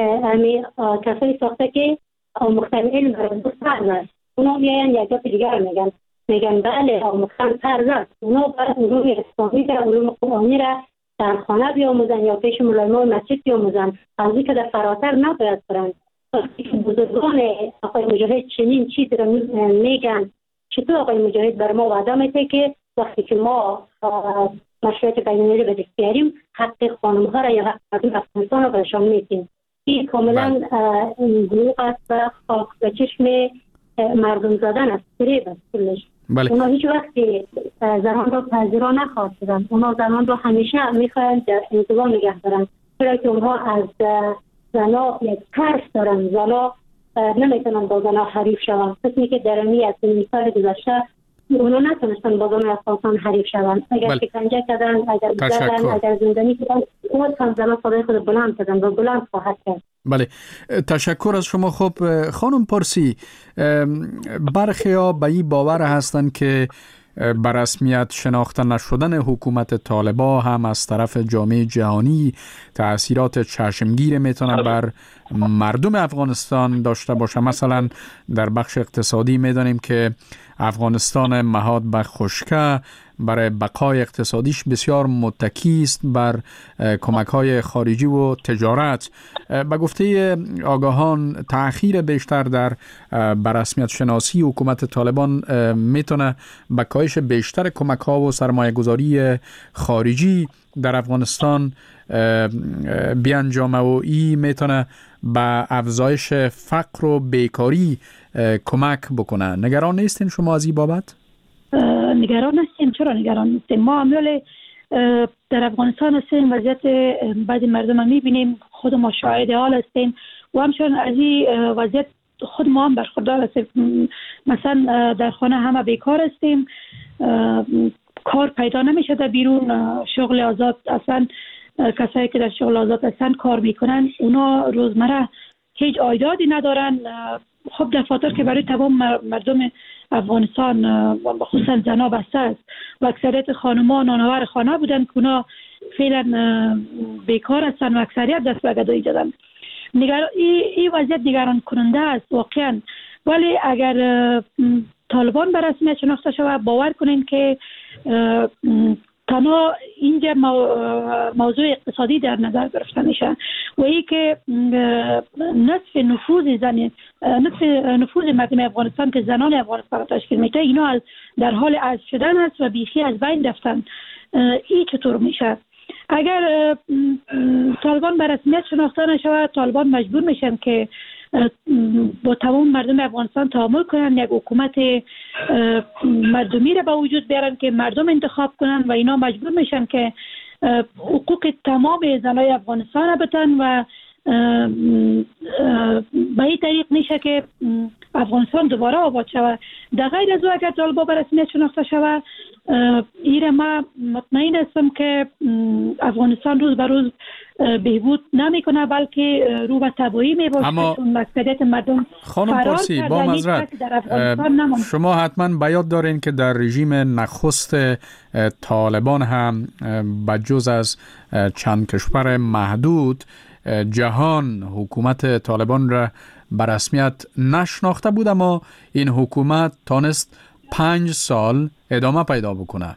کسایی ساخته که آموختن علم بر دو فرض است. اونا میآیند یک جا دیگر میگن بله آموختن فرض است. اونا باید علوم اسلامی و علوم قرآنی را در خانه بیاموزن یا پیش ملایمان مسجد بیاموزن، از که در فراتر نباید برند. وقتی که بزرگان آقای مجاهد چنین چیزی را میگن، چطور آقای مجاهد بر ما وعده میده که وقتی که ما مشروعیت بین‌المللی به دست بیاریم حق خانم‌ها را یا حق مردم افغانستان را بهشان میدیم؟ این کاملا دروغ است و خاک به چشم مردم زدن است، فریب است کلش. اونا هیچ وقتی زنان را پذیرا نخواستن. اونا زنان را همیشه میخواهند در انزوا نگه دارن، چرا که اونها از زنا یک ترس دارن. زنا نمیتونن با زنا حریف شوند. قسمی که در از سال گذشته اونا نتونستن با زنا افغانستان حریف شوند. اگر شکنجه کردن، اگر بزدن، اگر زندانی کردن، اونا هم زنا صدای خود بلند کردن و بلند خواهد کرد. بله، تشکر از شما. خب خانم پارسی، برخیا به این باور هستند که بر رسمیت شناخته نشدن حکومت طالبان هم از طرف جامعه جهانی تأثیرات چشمگیر میتونه بر مردم افغانستان داشته باشه. مثلا در بخش اقتصادی میدانیم که افغانستان مهاد به خشکه برای بقای اقتصادیش بسیار متکی است بر کمک‌های خارجی و تجارت. به گفته آگاهان تأخیر بیشتر در بررسمیت شناسی حکومت طالبان میتونه به کاهش بیشتر کمک‌ها و سرمایه‌گذاری خارجی در افغانستان بیانجامه و این میتونه به افزایش فقر و بیکاری کمک بکنه. نگران نیستین شما از این بابت؟ نگران هستیم. چرا نگران نیستیم؟ ما عمل در افغانستان هستیم، وضعیت بعضی مردم هم میبینیم، خود ما شاهد حال هستیم و همچنان از این وضعیت خود ما هم برخوردار هستیم. مثلا در خانه همه بیکار هستیم، کار پیدا نمیشه در بیرون، شغل آزاد اصلا کسایی که در شغل آزاد هستن کار میکنن اونا روزمره هیچ عایداتی ندارن. خب دفاتر که برای تمام مردم افغانستان خصوصا زنا بسته است و اکثریت خانم‌ها نانآور خانه بودن که اونا فعلا بیکار هستن و اکثریت دست به گدایی دادن. این وضعیت نگران کننده است واقعا. ولی اگر طالبان به رسمیت شناخته شود، باور کنین که تنها اینجا موضوع اقتصادی در نظر گرفته میشه و ای که نصف نفوذ مردم افغانستان که زنان افغانستان تشکیل میده اینا در حال از شدن است و بیخی از بین رفتن. این چطور میشه؟ اگر طالبان به رسمیت شناخته نشود، طالبان مجبور میشن که با تمام مردم افغانستان تعامل کنن، یک حکومت مردمی را به وجود بیارن که مردم انتخاب کنن و اینا مجبور میشن که حقوق تمام زنای افغانستان را بدن و به این طریق میشه که افغانستان دوباره آباد شود. در غیر از او اگر طالبان به رسمیت شناخته شود، ایره ما مطمئن هستم که افغانستان روز به روز بهبود نمیکنه بلکه رو به تباهی میباشه. اما اکثریت مردم خانم پارسی با معذرت شما حتما به یاد دارین که در رژیم نخست طالبان هم بجز از چند کشور محدود جهان حکومت طالبان را به رسمیت نشناخته بود، اما این حکومت تانست 5 سال ادامه پیدا بکنه.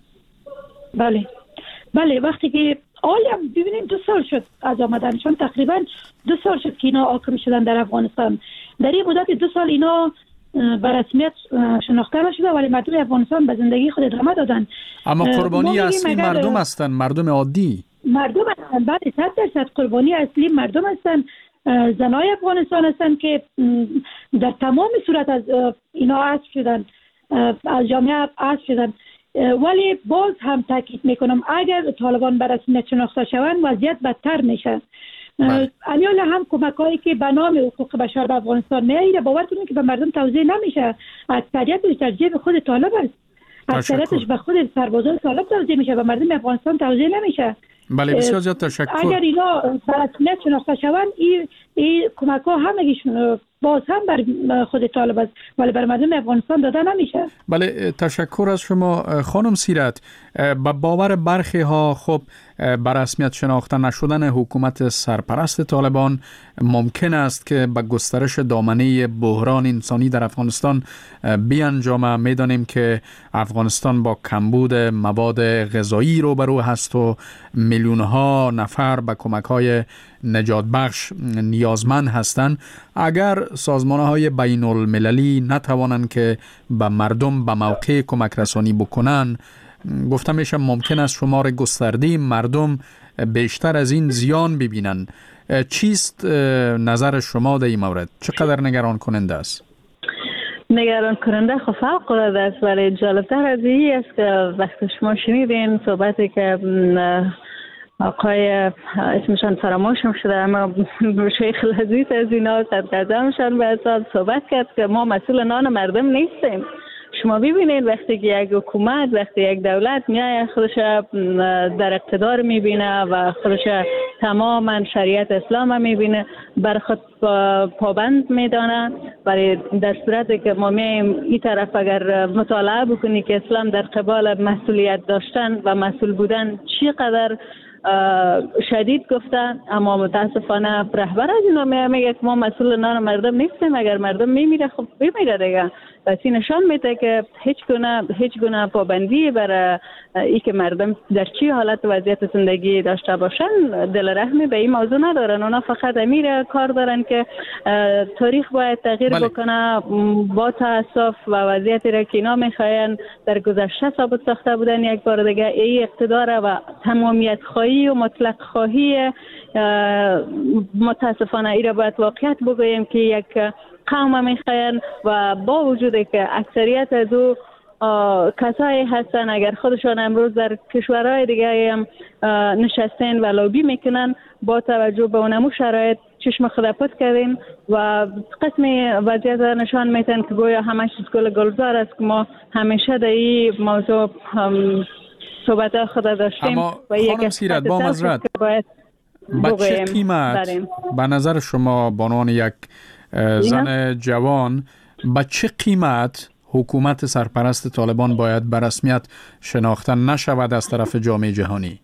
بله وقتی که هم ببینیم 2 سال شد از آمدنشان، تقریبا 2 سال شد که اینا حاکم شدن در افغانستان. در این مدت 2 سال اینا به رسمیت شناخته نشده ولی مردم افغانستان به زندگی خود ادامه دادن. اما قربانی اصلی مردم هستن، مردم عادی مردم هستن. بله 100% قربانی اصلی مردم هستن، زنای افغانستان هستن که در تمام صورت از اینا حذف شدن، از جامعه حذف شدن. ولی باز هم تاکید میکنم اگر طالبان به رسمیت شناخته شوند وضعیت بدتر میشه. علیالا هم کمکایی که به نام حقوق بشر به افغانستان میایره باورتون که به مردم توزیع نمیشه، اکثریتش در جیب خود طالب است، اکثریتش به خود سربازان طالب توزیع میشه، به مردم افغانستان توزیع نمیشه. بله بسیار زیاد تشکر. اگر اینا به رسمیت شناخته شوند این کمک ها همگیشون باز هم بر خود طالب است ولی بر مردم افغانستان داده نمیشه. بله تشکر از شما خانم سیرت. با باور برخی ها خب بر رسمیت شناخته نشدن حکومت سرپرست طالبان ممکن است که به گسترش دامنه بحران انسانی در افغانستان بیانجامه. میدانیم که افغانستان با کمبود مواد غذایی روبرو هست و میلیون ها نفر به کمک های نجات بخش نیازمند هستند. اگر سازمان های بین المللی نتوانند که به مردم به موقع کمک رسانی بکنن، گفته میشه ممکن است شمار گسترده مردم بیشتر از این زیان ببینن. چیست نظر شما در این مورد؟ چقدر نگران کننده است؟ نگران کننده خب فوق العاده است، ولی جالبتر از این است که وقتی شما شنیدین صحبتی که آقای اسمشان فراموشم شده اما شیخ لذیذ از اینا صدقدمشان به حساب صحبت کرد که ما مسئول نان مردم نیستیم. شما ببینید وقتی که یک حکومت، وقتی یک دولت میاد خودش در اقتدار میبینه و خودش تماما شریعت اسلام میبینه، بر خود پابند میدانه. ولی در صورتی که ما میایم این طرف اگر مطالعه بکنی که اسلام در قبال مسئولیت داشتن و مسئول بودن چقدر شدید گفتن، اما متاسفانه رهبر از اینا میگه که ما مسئول نان مردم نیستیم، اگر مردم میمیره خب بمیره دیگه. پس این نشان میده که هیچ گونه پابندی برای ای که مردم در چی حالت وضعیت زندگی داشته باشن دل رحمی به این موضوع ندارن. اونا فقط امیر کار دارن که تاریخ باید تغییر بکنه. با تاسف و وضعیتی را که اینا میخواین در گذشته ثابت ساخته بودن یک بار دیگه ای اقتدار و تمامیت خواهی و مطلق خواهی متاسفانه ای را باید واقعیت بگوییم که یک قوم میخواین و با وجودی که اکثریت از او کسایی هستن اگر خودشان امروز در کشورهای دیگه هم نشستین و لابی میکنن با توجه به اونمو شرایط چشم خود پت کردیم و قسمی وضعیت نشان میتن که گویا همش گل گلزار است که ما همیشه در این موضوع صحبت خود داشتیم. اما خانم سیرت با معذرت به چه قیمت به نظر شما به عنوان یک زن جوان به چه قیمت حکومت سرپرست طالبان باید به رسمیت شناخته نشود از طرف جامعه جهانی؟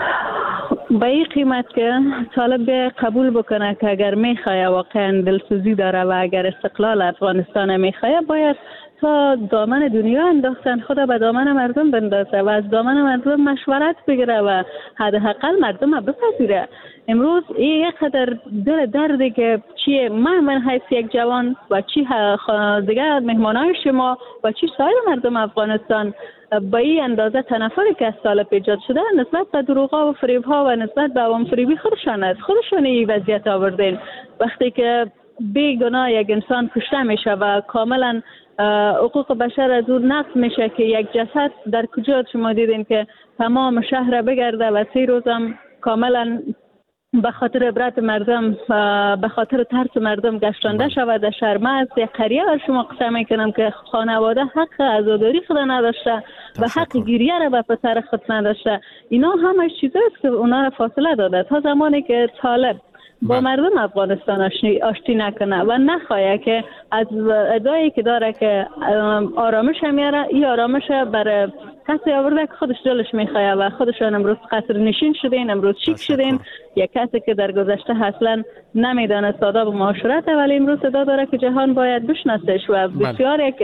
به این قیمت که طالب قبول بکنه که اگر میخواه واقعا دلسوزی داره و اگر استقلال افغانستان میخواه باید تا دامن دنیا انداختن خود به دامن مردم بندازه و از دامن مردم مشورت بگیره و حداقل مردم بپذیره. امروز این یک قدر دل دردی که چی من حیث یک جوان و چی دیگه مهمانای شما و چی سایر مردم افغانستان با این اندازه تنفری که از طالب ایجاد شده نسبت به دروغا و فریبها و نسبت به عوام فریبی خودشان این وضعیت آوردین. وقتی که بیگناه یک انسان کشته میشه و کاملا حقوق بشر از اون نقض میشه که یک جسد در کجا شما دیدین که تمام شهر بگرده و 3 روزم کاملا به خاطر عبرت مردم به خاطر ترس مردم گشتانده شود در شهر. من از یک قریه بر شما قصه میکنم که خانواده حق عزاداری خود نداشته و حق گریه را به پسر خود نداشته. اینا همش چیزاست که اونا را فاصله داده تا زمانی که طالب با مردم افغانستان آشتی نکنه و نخواهی که از ادعایی که داره که آرامش میاره، این آرامش برای کسی آورده که خودش دلش میخواه و خودشان امروز قصر نشین شدین، امروز چیک شدین. یک کسی که در گذشته اصلا نمیدانست آداب معاشرت، ولی امروز صدا داره که جهان باید بشناسش و بسیار یک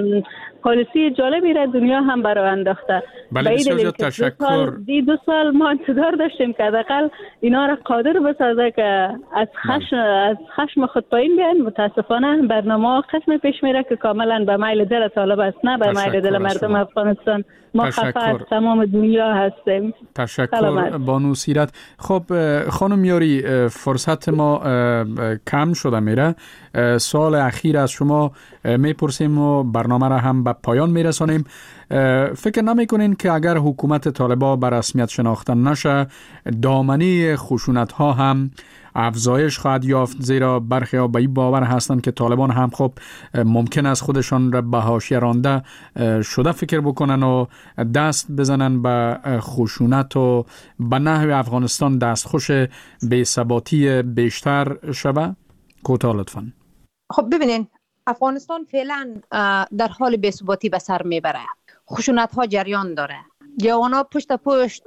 پالیسی جالبی را دنیا هم برای انداخته. بله بسیار تشکر. 2 سال ما انتظار داشتیم که حداقل اینا را قادر بسازه که از خشم خود پایین بیاین. متاسفانه برنامه قسم پیش میره که کاملا به میل دل طالب است، نه به میل دل مردم افغانستان. ما خفه از تمام دنیا هستیم. تشکر بانو سیرت. خب خانم یاری، فرصت ما کم شده میره. سوال اخیر از شما میپرسیم و برنامه را هم به پایان میرسانیم. فکر نمیکنین که اگر حکومت طالبان به رسمیت شناخته نشه دامنه خشونت ها هم افزایش خواهد یافت، زیرا برخی ها به این باور هستند که طالبان هم خب ممکن است خودشان را به حاشیه رانده شده فکر بکنن و دست بزنن به خشونت و به نحو افغانستان دستخوش بی‌ثباتی بیشتر شود؟ کوتاه لطفاً. خب ببینین، افغانستان فعلا در حال بی‌ثباتی به سر میبره. خشونت ها جریان داره، جوانا پشت پشت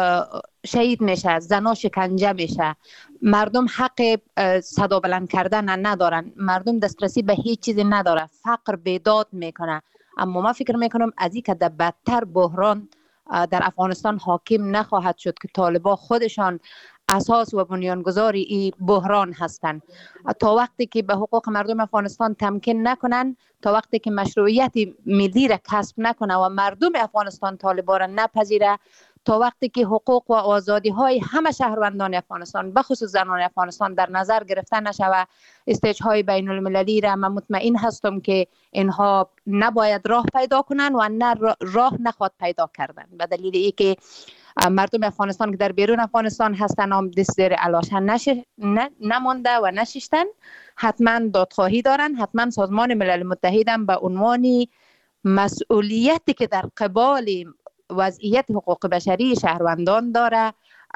شهید میشه، زنا شکنجه میشه، مردم حق صدا بلند کردن ندارن، مردم دسترسی به هیچ چیزی نداره، فقر بیداد میکنه. اما ما فکر میکنم از این که در بدتر بحران در افغانستان حاکم نخواهد شد که طالبان خودشان اساس و بنیانگذاری این بحران هستند. تا وقتی که به حقوق مردم افغانستان تمکین نکنن، تا وقتی که مشروعیت ملی را کسب نکنه و مردم افغانستان طالبان را نپذیره، تا وقتی که حقوق و آزادی های همه شهروندان افغانستان بخصوص زنان افغانستان در نظر گرفته نشه و استیج های بین المللی را من مطمئن هستم که اینها نباید راه پیدا کنن و نه راه نخواد پیدا کردن، به دلیل اینکه مردم افغانستان که در بیرون افغانستان هستن هم دست زیر علاشه نمانده و نشستن. حتما دادخواهی دارن، حتما سازمان ملل متحد هم به عنوان مسئولیتی که در قبال وضعیت حقوق بشری شهروندان داره،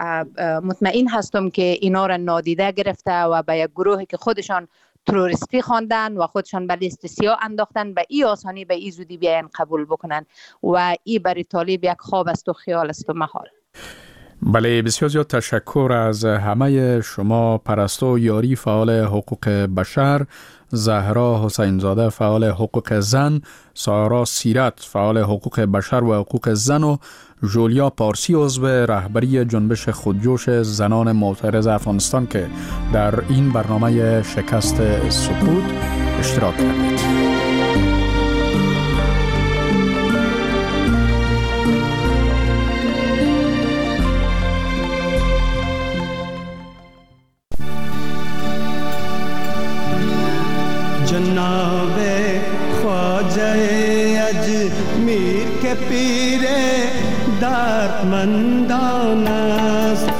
مطمئن هستم که اینا را نادیده گرفته و به یک گروهی که خودشان تروریستی خواندن و خودشان به لیست سیاه انداختن به این آسانی به این زودی بیاین قبول بکنن و این برای طالب یک خواب است و خیال است و محال. بله بسیار زیاد تشکر از همه شما. پرستو یاری فعال حقوق بشر، زهرا حسین زاده فعال حقوق زن، سارا سیرت فعال حقوق بشر و حقوق زن و جولیا پارسی عضو رهبری جنبش خودجوش زنان معترض افغانستان که در این برنامه شکست سکوت اشتراک کردید. جناب خواجه اجمیر کے پیر دردمندان است،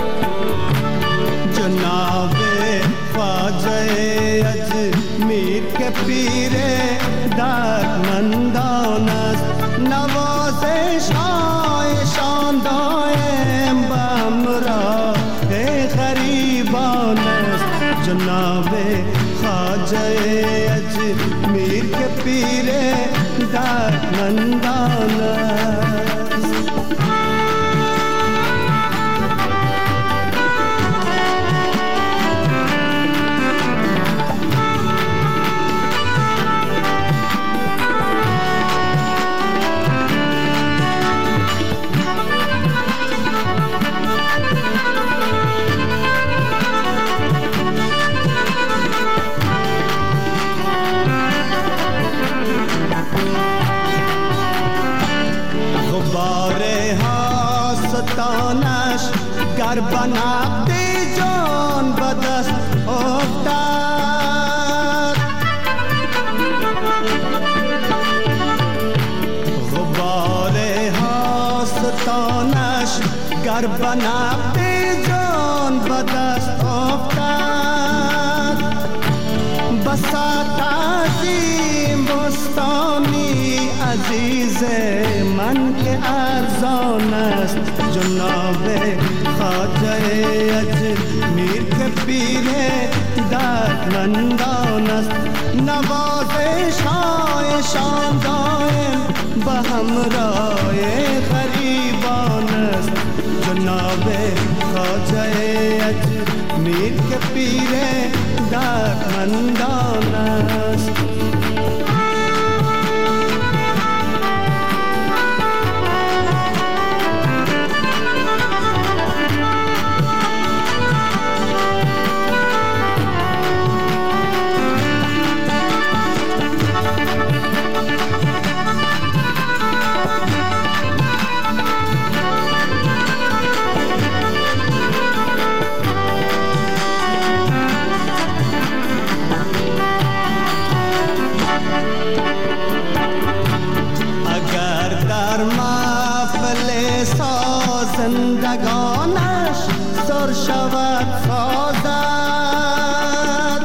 جناب خواجه اجمیر کے پیر دردمندان است، نوازش هایشان دائم به همراه غریبان است، جناب خواجه اجمیر کے پیر دردمندان است. گر بنابدی جان بدست افتاد، گر بنفت جان به دست افتد بسات عظیم بستانی عزیز من که ارزان است جناب خواجه اجمیر که پیر دردمندان است نوازش هایشان دائم به همراه غریبان است جناب خواجه اجمیر که پیر دردمندان است زندگانش سر شود سازد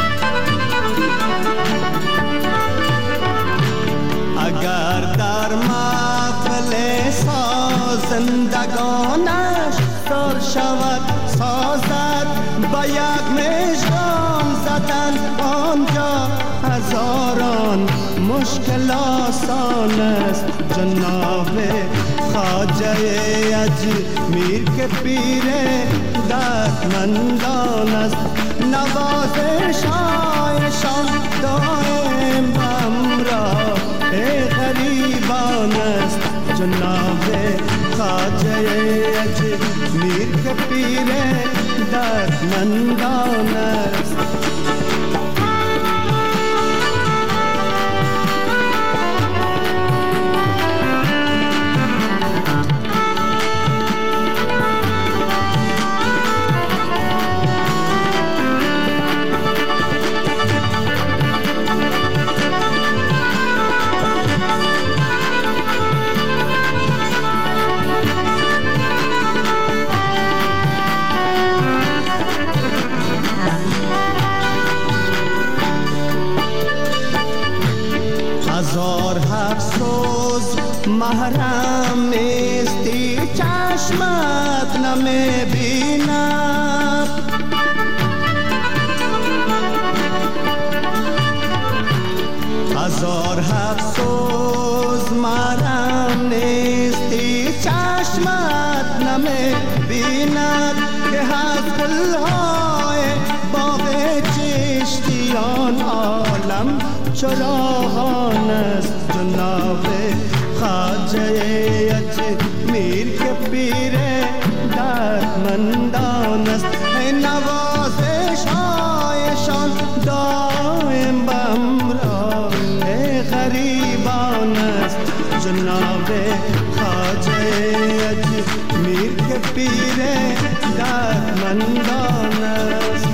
اگر در محفل زندگانش سر شود سازد با یک مژگان زدن آنجا هزاران مشکل آسان است جناب خواجه اجمیر که پیر دردمندان است نوازش هایشان دائم همراه غریبان است جناب خواجه اجمیر که پیر دردمندان است محرم نیستی چشمت نمیبیند هزار افسوس محرم نیستی چشمت نمیبیند که حسب‌الهای باغ چشتیان عالم چراغان است جناب خواجه اجمیر که پیر دردمندان است نوازش هایشان دائم به همراه غریبان است جناب خواجه اجمیر که پیر دردمندان است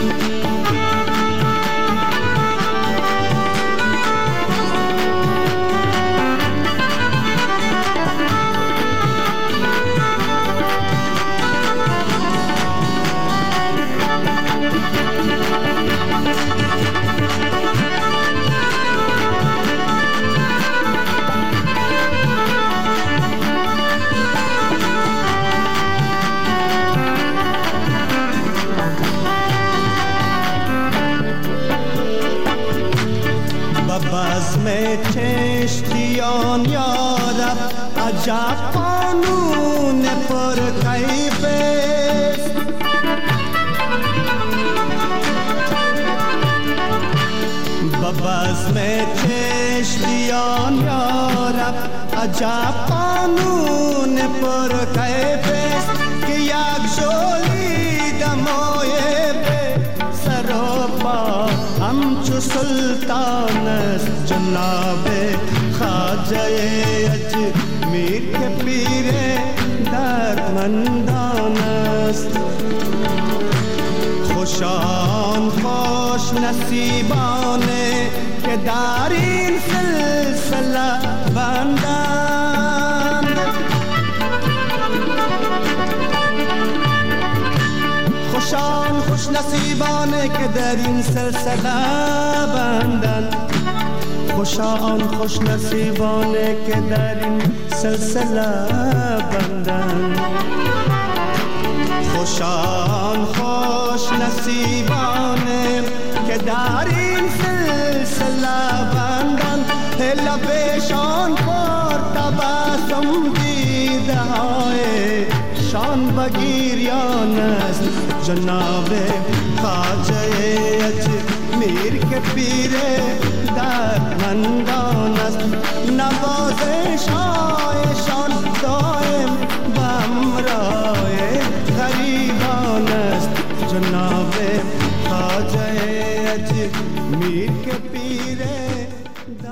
چشتیان یارب عجب قانون پر کیفست ببزم چشتیان یارب عجب قانون پر کیفست که یک شولی دمای به سر و پا همچو سلطان است جناب خواجه اجمیر که پیر دردمندان است خوشان خوش نصیبانه که در این سلسله بندند نصیبانه که در این سلسله بندن، خوشا آن خوش نصیبانه که در این سلسله بندن، خوشا آن خوش نصیبانه که در این سلسله بندن، لبشان پر تبسم دیده های شان بگیریان است، جناب خواجه اجمیر که پیر دردمندان است، نوازش هایشان دائم به همراه غریبان است، جناب خواجه اجمیر که پیر